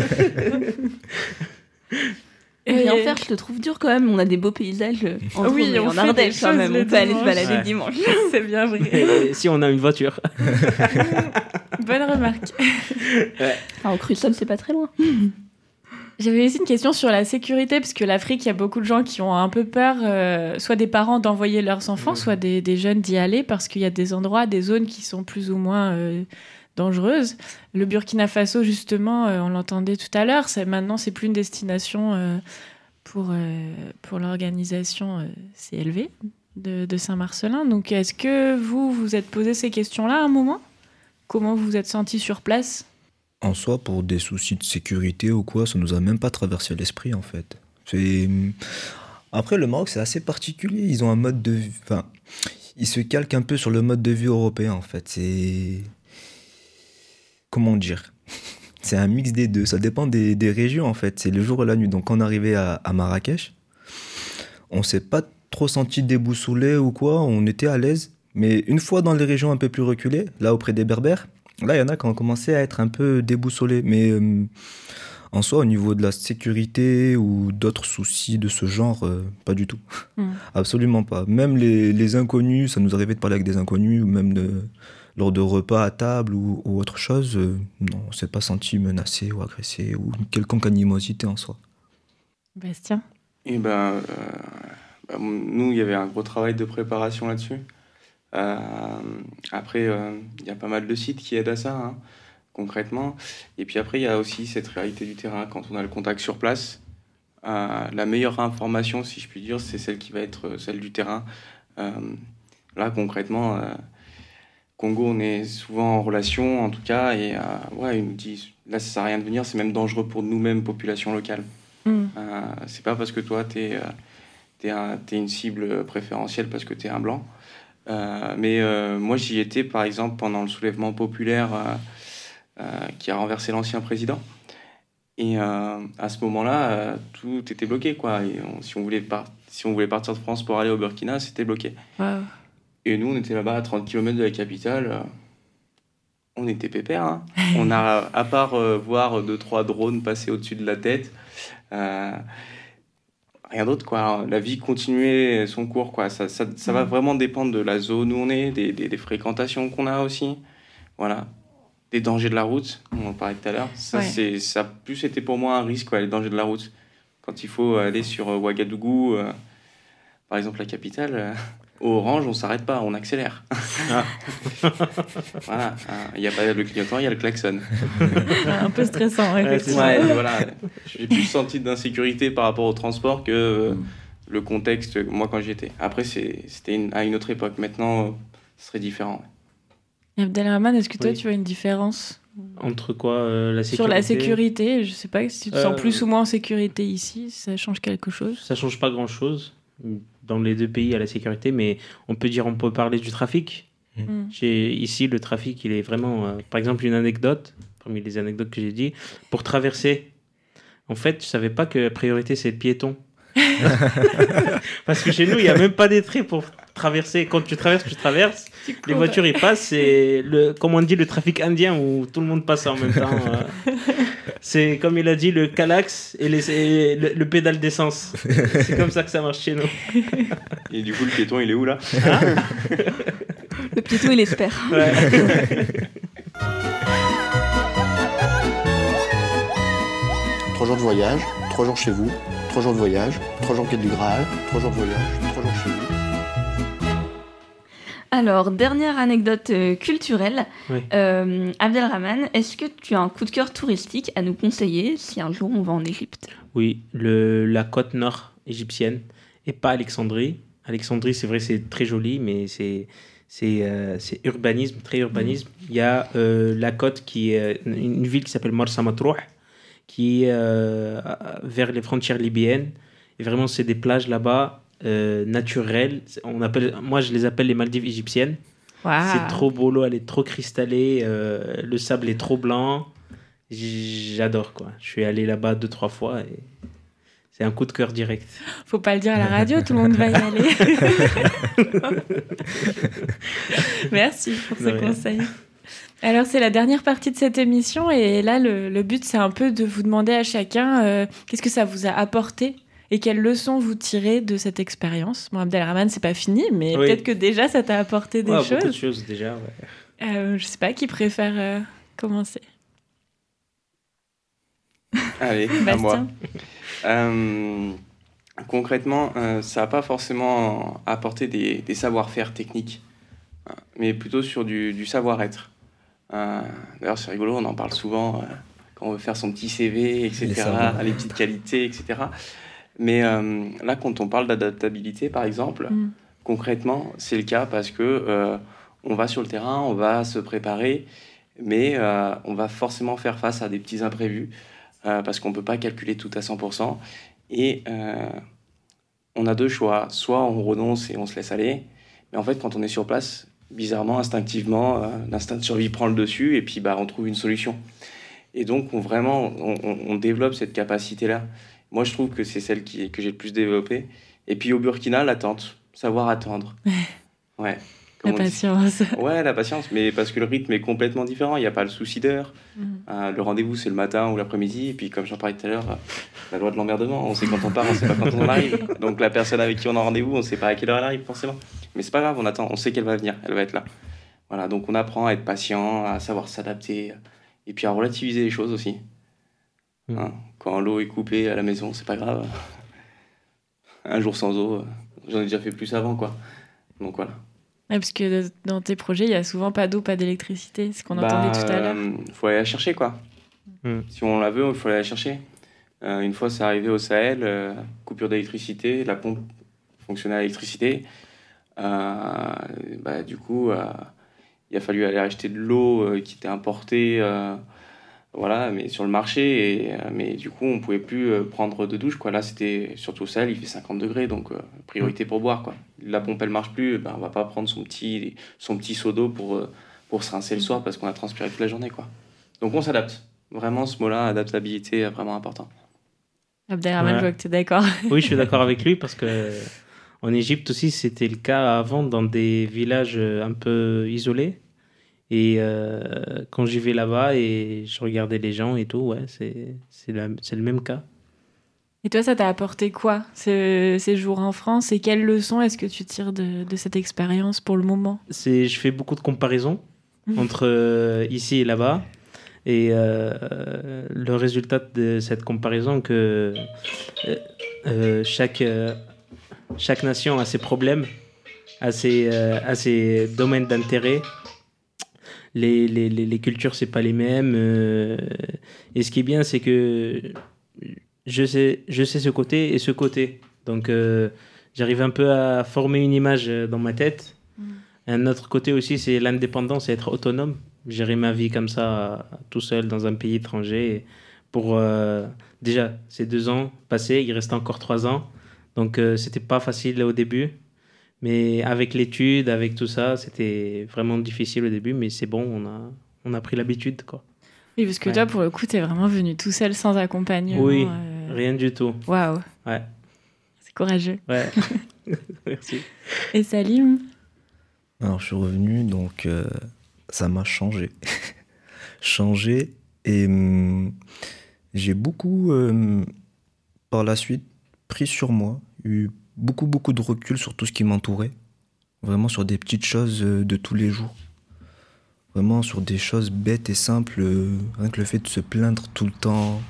Et rien faire, je le trouve dur quand même. On a des beaux paysages en, oui, on en Ardèche quand même. On peut aller se balader ouais. dimanche. C'est bien vrai. Et si on a une voiture. Bonne remarque. Ouais. Alors, Crussol, c'est pas très loin. J'avais aussi une question sur la sécurité, parce que l'Afrique, il y a beaucoup de gens qui ont un peu peur, euh, soit des parents d'envoyer leurs enfants, soit des, des jeunes d'y aller, parce qu'il y a des endroits, des zones qui sont plus ou moins... Euh, dangereuse. Le Burkina Faso, justement, euh, on l'entendait tout à l'heure, c'est, maintenant, c'est plus une destination euh, pour, euh, pour l'organisation euh, C L V de, de Saint-Marcellin. Donc, est-ce que vous vous êtes posé ces questions-là à un moment ? Comment vous vous êtes senti sur place ? En soi, pour des soucis de sécurité ou quoi, ça nous a même pas traversé l'esprit, en fait. C'est... Après, le Maroc, c'est assez particulier. Ils ont un mode de vie... Enfin, ils se calquent un peu sur le mode de vie européen, en fait. C'est... Comment dire ? C'est un mix des deux. Ça dépend des, des régions, en fait. C'est le jour et la nuit. Donc, quand on est arrivé à, à Marrakech, on s'est pas trop senti déboussolé ou quoi. On était à l'aise. Mais une fois dans les régions un peu plus reculées, là, auprès des Berbères, là, il y en a qui ont commencé à être un peu déboussolés. Mais euh, en soi, au niveau de la sécurité ou d'autres soucis de ce genre, euh, pas du tout. Mmh. Absolument pas. Même les, les inconnus, ça nous arrivait de parler avec des inconnus, ou même de, lors de repas à table ou, ou autre chose. Euh, non, on ne s'est pas senti menacé ou agressé ou une quelconque animosité en soi. Bastien ? Eh ben, euh, bah, nous, il y avait un gros travail de préparation là-dessus. Euh, après, il euh, y a pas mal de sites qui aident à ça, hein, concrètement. Et puis après, il y a aussi cette réalité du terrain. Quand on a le contact sur place, euh, la meilleure information, si je puis dire, c'est celle qui va être celle du terrain. Euh, là, concrètement, euh, Congo, on est souvent en relation, en tout cas, et euh, ouais, ils nous disent, là, ça sert à rien de venir, c'est même dangereux pour nous-mêmes, population locale. Mm. Euh, c'est pas parce que toi, t'es, euh, t'es, un, t'es une cible préférentielle parce que t'es un blanc. Euh, mais euh, moi j'y étais par exemple pendant le soulèvement populaire euh, euh, qui a renversé l'ancien président et euh, à ce moment-là euh, tout était bloqué quoi. Et on, si, on voulait par- si on voulait partir de France pour aller au Burkina, c'était bloqué. Wow. Et nous on était là-bas à trente kilomètres de la capitale, euh, on était pépère, hein. On a à part euh, voir deux trois drones passer au-dessus de la tête, euh, rien d'autre, quoi. La vie continuait son cours, quoi. Ça, ça, ça va vraiment dépendre de la zone où on est, des, des, des fréquentations qu'on a aussi. Voilà. Des dangers de la route, on en parlait tout à l'heure. Ça, ouais. c'est, ça a plus été pour moi un risque, quoi, les dangers de la route. Quand il faut aller sur Ouagadougou, euh, par exemple la capitale, euh, au orange, on s'arrête pas, on accélère. Ah. Voilà. Il n'y a pas le clignotant, il y a le klaxon. Un peu stressant, effectivement. Ouais, voilà. J'ai plus senti d'insécurité par rapport au transport que euh, le contexte, moi, quand j'y étais. Après, c'est, c'était une, à une autre époque. Maintenant, euh, ce serait différent. Abdelrahman, est-ce que toi, oui. tu vois une différence entre quoi euh, la sécurité? Sur la sécurité, je sais pas si tu te sens euh, plus ou moins en sécurité ici, ça change quelque chose? Ça change pas grand-chose. Dans les deux pays, à la sécurité, mais on peut dire, on peut parler du trafic. Mmh. J'ai, ici, le trafic, il est vraiment... Euh, par exemple, une anecdote, parmi les anecdotes que j'ai dit, pour traverser, en fait, je savais pas que la priorité, c'est le piéton. Parce que chez nous, il n'y a même pas d'étrait pour traverser. Quand tu traverses, tu traverses. Tu les voitures, ils passent. C'est, le, comme on dit, le trafic indien où tout le monde passe en même temps. Euh, c'est, comme il a dit, le calax et, les, et le, le pédale d'essence. C'est comme ça que ça marche chez nous. Et du coup, le piéton, il est où, là? Hein? Le piéton, il espère. Ouais. Trois jours de voyage, trois jours chez vous. Trois jours de voyage, trois jours quête du Graal, trois jours de voyage, trois jours chez vous. Alors, dernière anecdote euh, culturelle. Oui. Euh, Abdelrahman, est-ce que tu as un coup de cœur touristique à nous conseiller si un jour on va en Égypte? Oui, le, la côte nord égyptienne et pas Alexandrie. Alexandrie, c'est vrai, c'est très joli, mais c'est, c'est, euh, c'est urbanisme, très urbanisme. Mmh. Il y a euh, la côte qui est une ville qui s'appelle Marsa Matrouh, qui est euh, vers les frontières libyennes. Et vraiment, c'est des plages là-bas euh, naturelles. On appelle, moi, je les appelle les Maldives égyptiennes. Wow. C'est trop beau, l'eau, elle est trop cristallée. Euh, le sable est trop blanc. J'adore, quoi. Je suis allé là-bas deux, trois fois et c'est un coup de cœur direct. Faut pas le dire à la radio, tout le monde va y aller. Merci pour ce conseil. Alors, c'est la dernière partie de cette émission et là, le, le but, c'est un peu de vous demander à chacun euh, qu'est-ce que ça vous a apporté et quelles leçons vous tirez de cette expérience. Bon, Abdelrahman, c'est pas fini, mais oui. Peut-être que déjà, ça t'a apporté des ouais, choses. Beaucoup de choses, déjà, ouais. Euh, je sais pas, qui préfère euh, commencer? Allez, à moi. Euh, concrètement, euh, ça n'a pas forcément apporté des, des savoir-faire techniques, mais plutôt sur du, du savoir-être. Euh, d'ailleurs, c'est rigolo, on en parle souvent euh, quand on veut faire son petit C V, et cetera, les, les petites qualités, et cetera. Mais euh, là, quand on parle d'adaptabilité, par exemple, mm. concrètement, c'est le cas parce que euh, on va sur le terrain, on va se préparer, mais euh, on va forcément faire face à des petits imprévus euh, parce qu'on ne peut pas calculer tout à cent pour cent. Et euh, on a deux choix. Soit on renonce et on se laisse aller, mais en fait, quand on est sur place, bizarrement, instinctivement, euh, l'instinct de survie prend le dessus et puis bah, on trouve une solution. Et donc, on, vraiment, on, on développe cette capacité-là. Moi, je trouve que c'est celle qui, que j'ai le plus développée. Et puis, au Burkina, l'attente. Savoir attendre. Ouais. La patience. Dit. Ouais, la patience. Mais parce que le rythme est complètement différent. Il n'y a pas le souci d'heure. Mm. Euh, le rendez-vous, c'est le matin ou l'après-midi. Et puis, comme j'en parlais tout à l'heure, la loi de l'emmerdement. On sait quand on part, on ne sait pas quand on arrive. Donc, la personne avec qui on a rendez-vous, on ne sait pas à quelle heure elle arrive, forcément. Mais c'est pas grave, on attend. On sait qu'elle va venir. Elle va être là. Voilà. Donc, on apprend à être patient, à savoir s'adapter. Et puis, à relativiser les choses aussi. Mm. Hein, quand l'eau est coupée à la maison, c'est pas grave. Un jour sans eau, j'en ai déjà fait plus avant, quoi. Donc, voilà. Ouais, parce que dans tes projets, il y a souvent pas d'eau, pas d'électricité, ce qu'on bah, entendait tout à l'heure. Il euh, faut aller la chercher, quoi. Mm. Si on la veut, il faut aller la chercher. Euh, une fois, c'est arrivé au Sahel, euh, coupure d'électricité, la pompe fonctionnait à l'électricité. Euh, bah, du coup, euh, il a fallu aller acheter de l'eau euh, qui était importée euh, voilà, mais sur le marché. Et, euh, mais du coup, on ne pouvait plus euh, prendre de douche, quoi. Là, c'était surtout au Sahel, il fait cinquante degrés, donc euh, priorité pour boire, quoi. La pompe, elle ne marche plus, ben, on ne va pas prendre son petit, son petit seau d'eau pour, euh, pour se rincer le soir parce qu'on a transpiré toute la journée, quoi. Donc, on s'adapte. Vraiment, ce mot-là, adaptabilité, est vraiment important. Abderrahmane, ouais. Je vois que tu es d'accord. Oui, je suis d'accord avec lui parce que en Égypte aussi, c'était le cas avant dans des villages un peu isolés. Et euh, quand j'y vais là-bas et je regardais les gens et tout, ouais, c'est, c'est, la, c'est le même cas. Et toi, ça t'a apporté quoi, ce, ces jours en France? Et quelles leçons est-ce que tu tires de, de cette expérience pour le moment? c'est, Je fais beaucoup de comparaisons mmh. entre euh, ici et là-bas. Et euh, le résultat de cette comparaison, que euh, euh, chaque, euh, chaque nation a ses problèmes, a ses, euh, a ses domaines d'intérêt. Les, les, les, les cultures, c'est pas les mêmes. Euh, et ce qui est bien, c'est que je sais, je sais ce côté et ce côté. Donc, euh, j'arrive un peu à former une image dans ma tête. Mmh. Un autre côté aussi, c'est l'indépendance et être autonome. Gérer ma vie comme ça, tout seul, dans un pays étranger. Pour, euh, déjà, ces deux ans passés, il restait encore trois ans. Donc, euh, c'était pas facile au début. Mais avec l'étude, avec tout ça, c'était vraiment difficile au début. Mais c'est bon, on a, on a pris l'habitude, quoi. Oui, parce que ouais. Toi, pour le coup, t'es vraiment venu tout seul, sans accompagnement. Oui, euh... rien du tout. Waouh. Ouais. C'est courageux. Ouais. Merci. Et Salim? Alors, je suis revenu, donc euh, ça m'a changé. changé. Et hum, j'ai beaucoup, euh, par la suite, pris sur moi, eu beaucoup, beaucoup de recul sur tout ce qui m'entourait. Vraiment sur des petites choses de tous les jours. Vraiment sur des choses bêtes et simples, euh, rien que le fait de se plaindre tout le temps,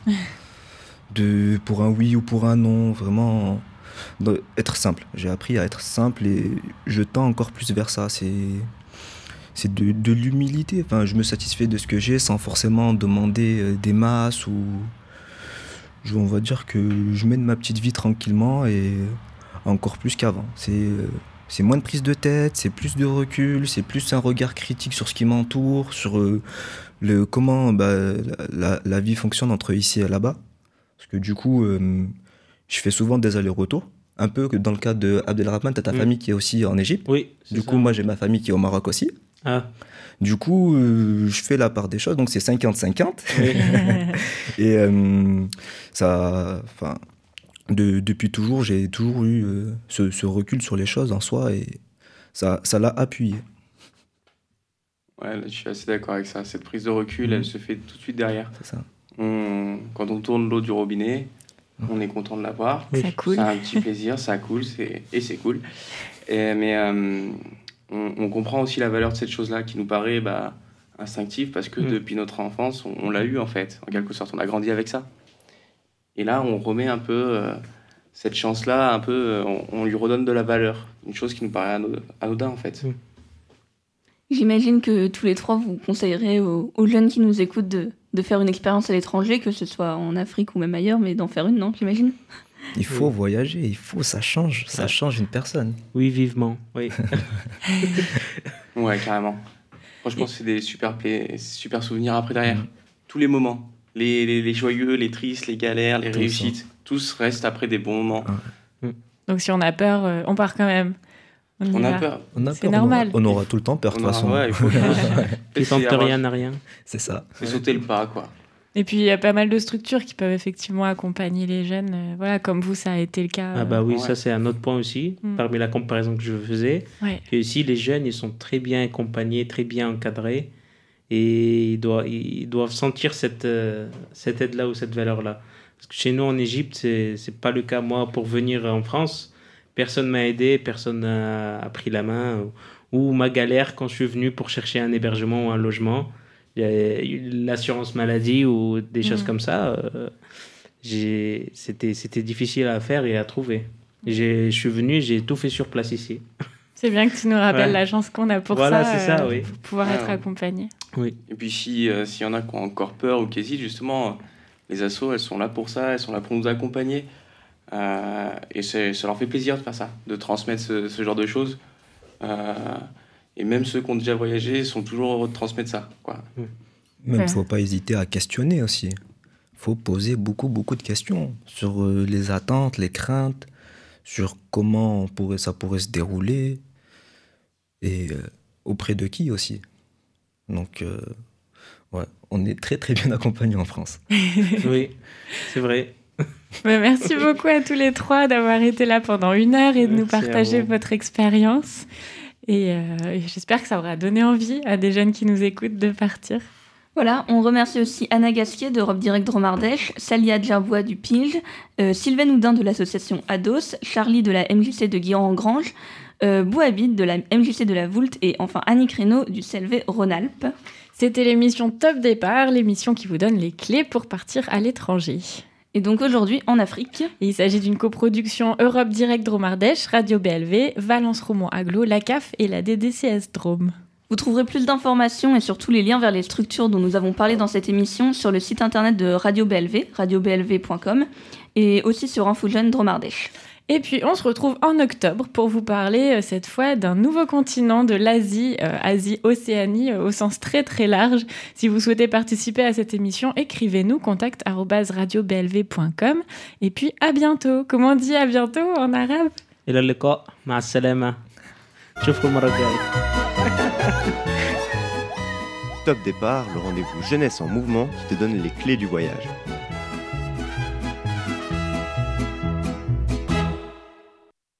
de, pour un oui ou pour un non, vraiment de, être simple. J'ai appris à être simple et je tends encore plus vers ça. C'est, c'est de, de l'humilité. Enfin, je me satisfais de ce que j'ai sans forcément demander des masses ou... Je, on va dire que je mène ma petite vie tranquillement et encore plus qu'avant. C'est... C'est moins de prise de tête, c'est plus de recul, c'est plus un regard critique sur ce qui m'entoure, sur euh, le, comment bah, la, la vie fonctionne entre ici et là-bas. Parce que du coup, euh, je fais souvent des allers-retours. Un peu que dans le cas de Abdelrahmane, tu as ta mmh. famille qui est aussi en Égypte. Oui, du ça. coup, moi, j'ai ma famille qui est au Maroc aussi. Ah. Du coup, euh, je fais la part des choses, donc c'est cinquante cinquante. Oui. Et euh, ça... Enfin... De, depuis toujours, j'ai toujours eu euh, ce, ce recul sur les choses en soi et ça, ça l'a appuyé. Ouais, là, je suis assez d'accord avec ça. Cette prise de recul, mmh. elle se fait tout de suite derrière. C'est ça. On, quand on tourne l'eau du robinet, mmh. on est content de la boire. Oui. Ça coule. C'est un petit plaisir, ça coule c'est, et c'est cool. Et, mais euh, on, on comprend aussi la valeur de cette chose-là qui nous paraît bah, instinctive parce que mmh. depuis notre enfance, on, on l'a eu en fait. En quelque sorte, on a grandi avec ça. Et là, on remet un peu euh, cette chance-là, un peu, euh, on, on lui redonne de la valeur. Une chose qui nous paraît anodin, en fait. Mmh. J'imagine que tous les trois, vous conseillerez aux, aux jeunes qui nous écoutent de, de faire une expérience à l'étranger, que ce soit en Afrique ou même ailleurs, mais d'en faire une, non, j'imagine? Il faut oui. voyager, il faut, ça change, ça change une personne. Oui, vivement, oui. Ouais, carrément. Franchement, c'est des super, play, super souvenirs après derrière. Mmh. Tous les moments, les, les, les joyeux, les tristes, les galères, les tout réussites, ça. Tous restent après des bons moments. Mmh. Donc si on a peur, euh, on part quand même. On, on a peur. On a c'est peur, normal. On aura, on aura tout le temps peur, de toute façon. Ouais, il faut Qui tente rien n'a rien. C'est ça. C'est sauter le pas, quoi. Et puis, il y a pas mal de structures qui peuvent effectivement accompagner les jeunes. Euh, voilà, comme vous, ça a été le cas. Ah bah oui, ouais. ça, c'est un autre point aussi, mm. parmi la comparaison que je faisais. Ouais. Et aussi, les jeunes, ils sont très bien accompagnés, très bien encadrés. Et ils doivent, ils doivent sentir cette, euh, cette aide-là ou cette valeur-là. Parce que chez nous, en Égypte, c'est, c'est pas le cas. Moi, pour venir en France, personne m'a aidé, personne n'a a pris la main. Ou, ou ma galère quand je suis venu pour chercher un hébergement ou un logement. Il y a eu l'assurance maladie ou des choses mmh. comme ça. Euh, j'ai, c'était, c'était difficile à faire et à trouver. J'ai, je suis venu, j'ai tout fait sur place ici. C'est bien que tu nous rappelles ouais. la chance qu'on a pour voilà, ça, c'est ça euh, oui. pour pouvoir ouais, être ouais. accompagné. Oui. Et puis si, euh, s'il y en a qui ont encore peur ou qui hésitent, justement, les assos, elles sont là pour ça, elles sont là pour nous accompagner. Euh, et c'est, ça leur fait plaisir de faire ça, de transmettre ce, ce genre de choses. Euh, Et même ceux qui ont déjà voyagé sont toujours heureux de transmettre ça, quoi. Même, il ne faut pas hésiter à questionner aussi. Il faut poser beaucoup, beaucoup de questions sur euh, les attentes, les craintes, sur comment on pourrait, ça pourrait se dérouler et euh, auprès de qui aussi. Donc, euh, ouais, on est très, très bien accompagnés en France. Oui, c'est vrai. Bah, merci beaucoup à tous les trois d'avoir été là pendant une heure et de merci nous partager votre expérience. Et euh, j'espère que ça aura donné envie à des jeunes qui nous écoutent de partir. Voilà, on remercie aussi Anna Gasquier d'Europe Direct Dromardèche, Salia Djerbois du P I L G, euh, Sylvain Houdin de l'association Ados, Charlie de la M J C de Guiron-en-Grange, euh, Bouhabid de la M J C de la Voulte et enfin Annick Reynaud du C L V Rhône-Alpes. C'était l'émission Top Départ, l'émission qui vous donne les clés pour partir à l'étranger. Et donc aujourd'hui en Afrique. Et il s'agit d'une coproduction Europe Direct Dromardèche, Radio B L V, Valence Romand Aglo, la C A F et la D D C S Drôme. Vous trouverez plus d'informations et surtout les liens vers les structures dont nous avons parlé dans cette émission sur le site internet de Radio B L V, radio b l v point com, et aussi sur Info Jeune Dromardèche. Et puis on se retrouve en octobre pour vous parler euh, cette fois d'un nouveau continent de l'Asie, euh, Asie-Océanie euh, au sens très très large. Si vous souhaitez participer à cette émission, écrivez-nous contact arobase radio b l v point com. Et puis à bientôt. Comment on dit à bientôt en arabe? إلى اللقاء مع السلامة. شوفكم المرة الجاية. Top Départ, le rendez-vous jeunesse en mouvement qui te donne les clés du voyage.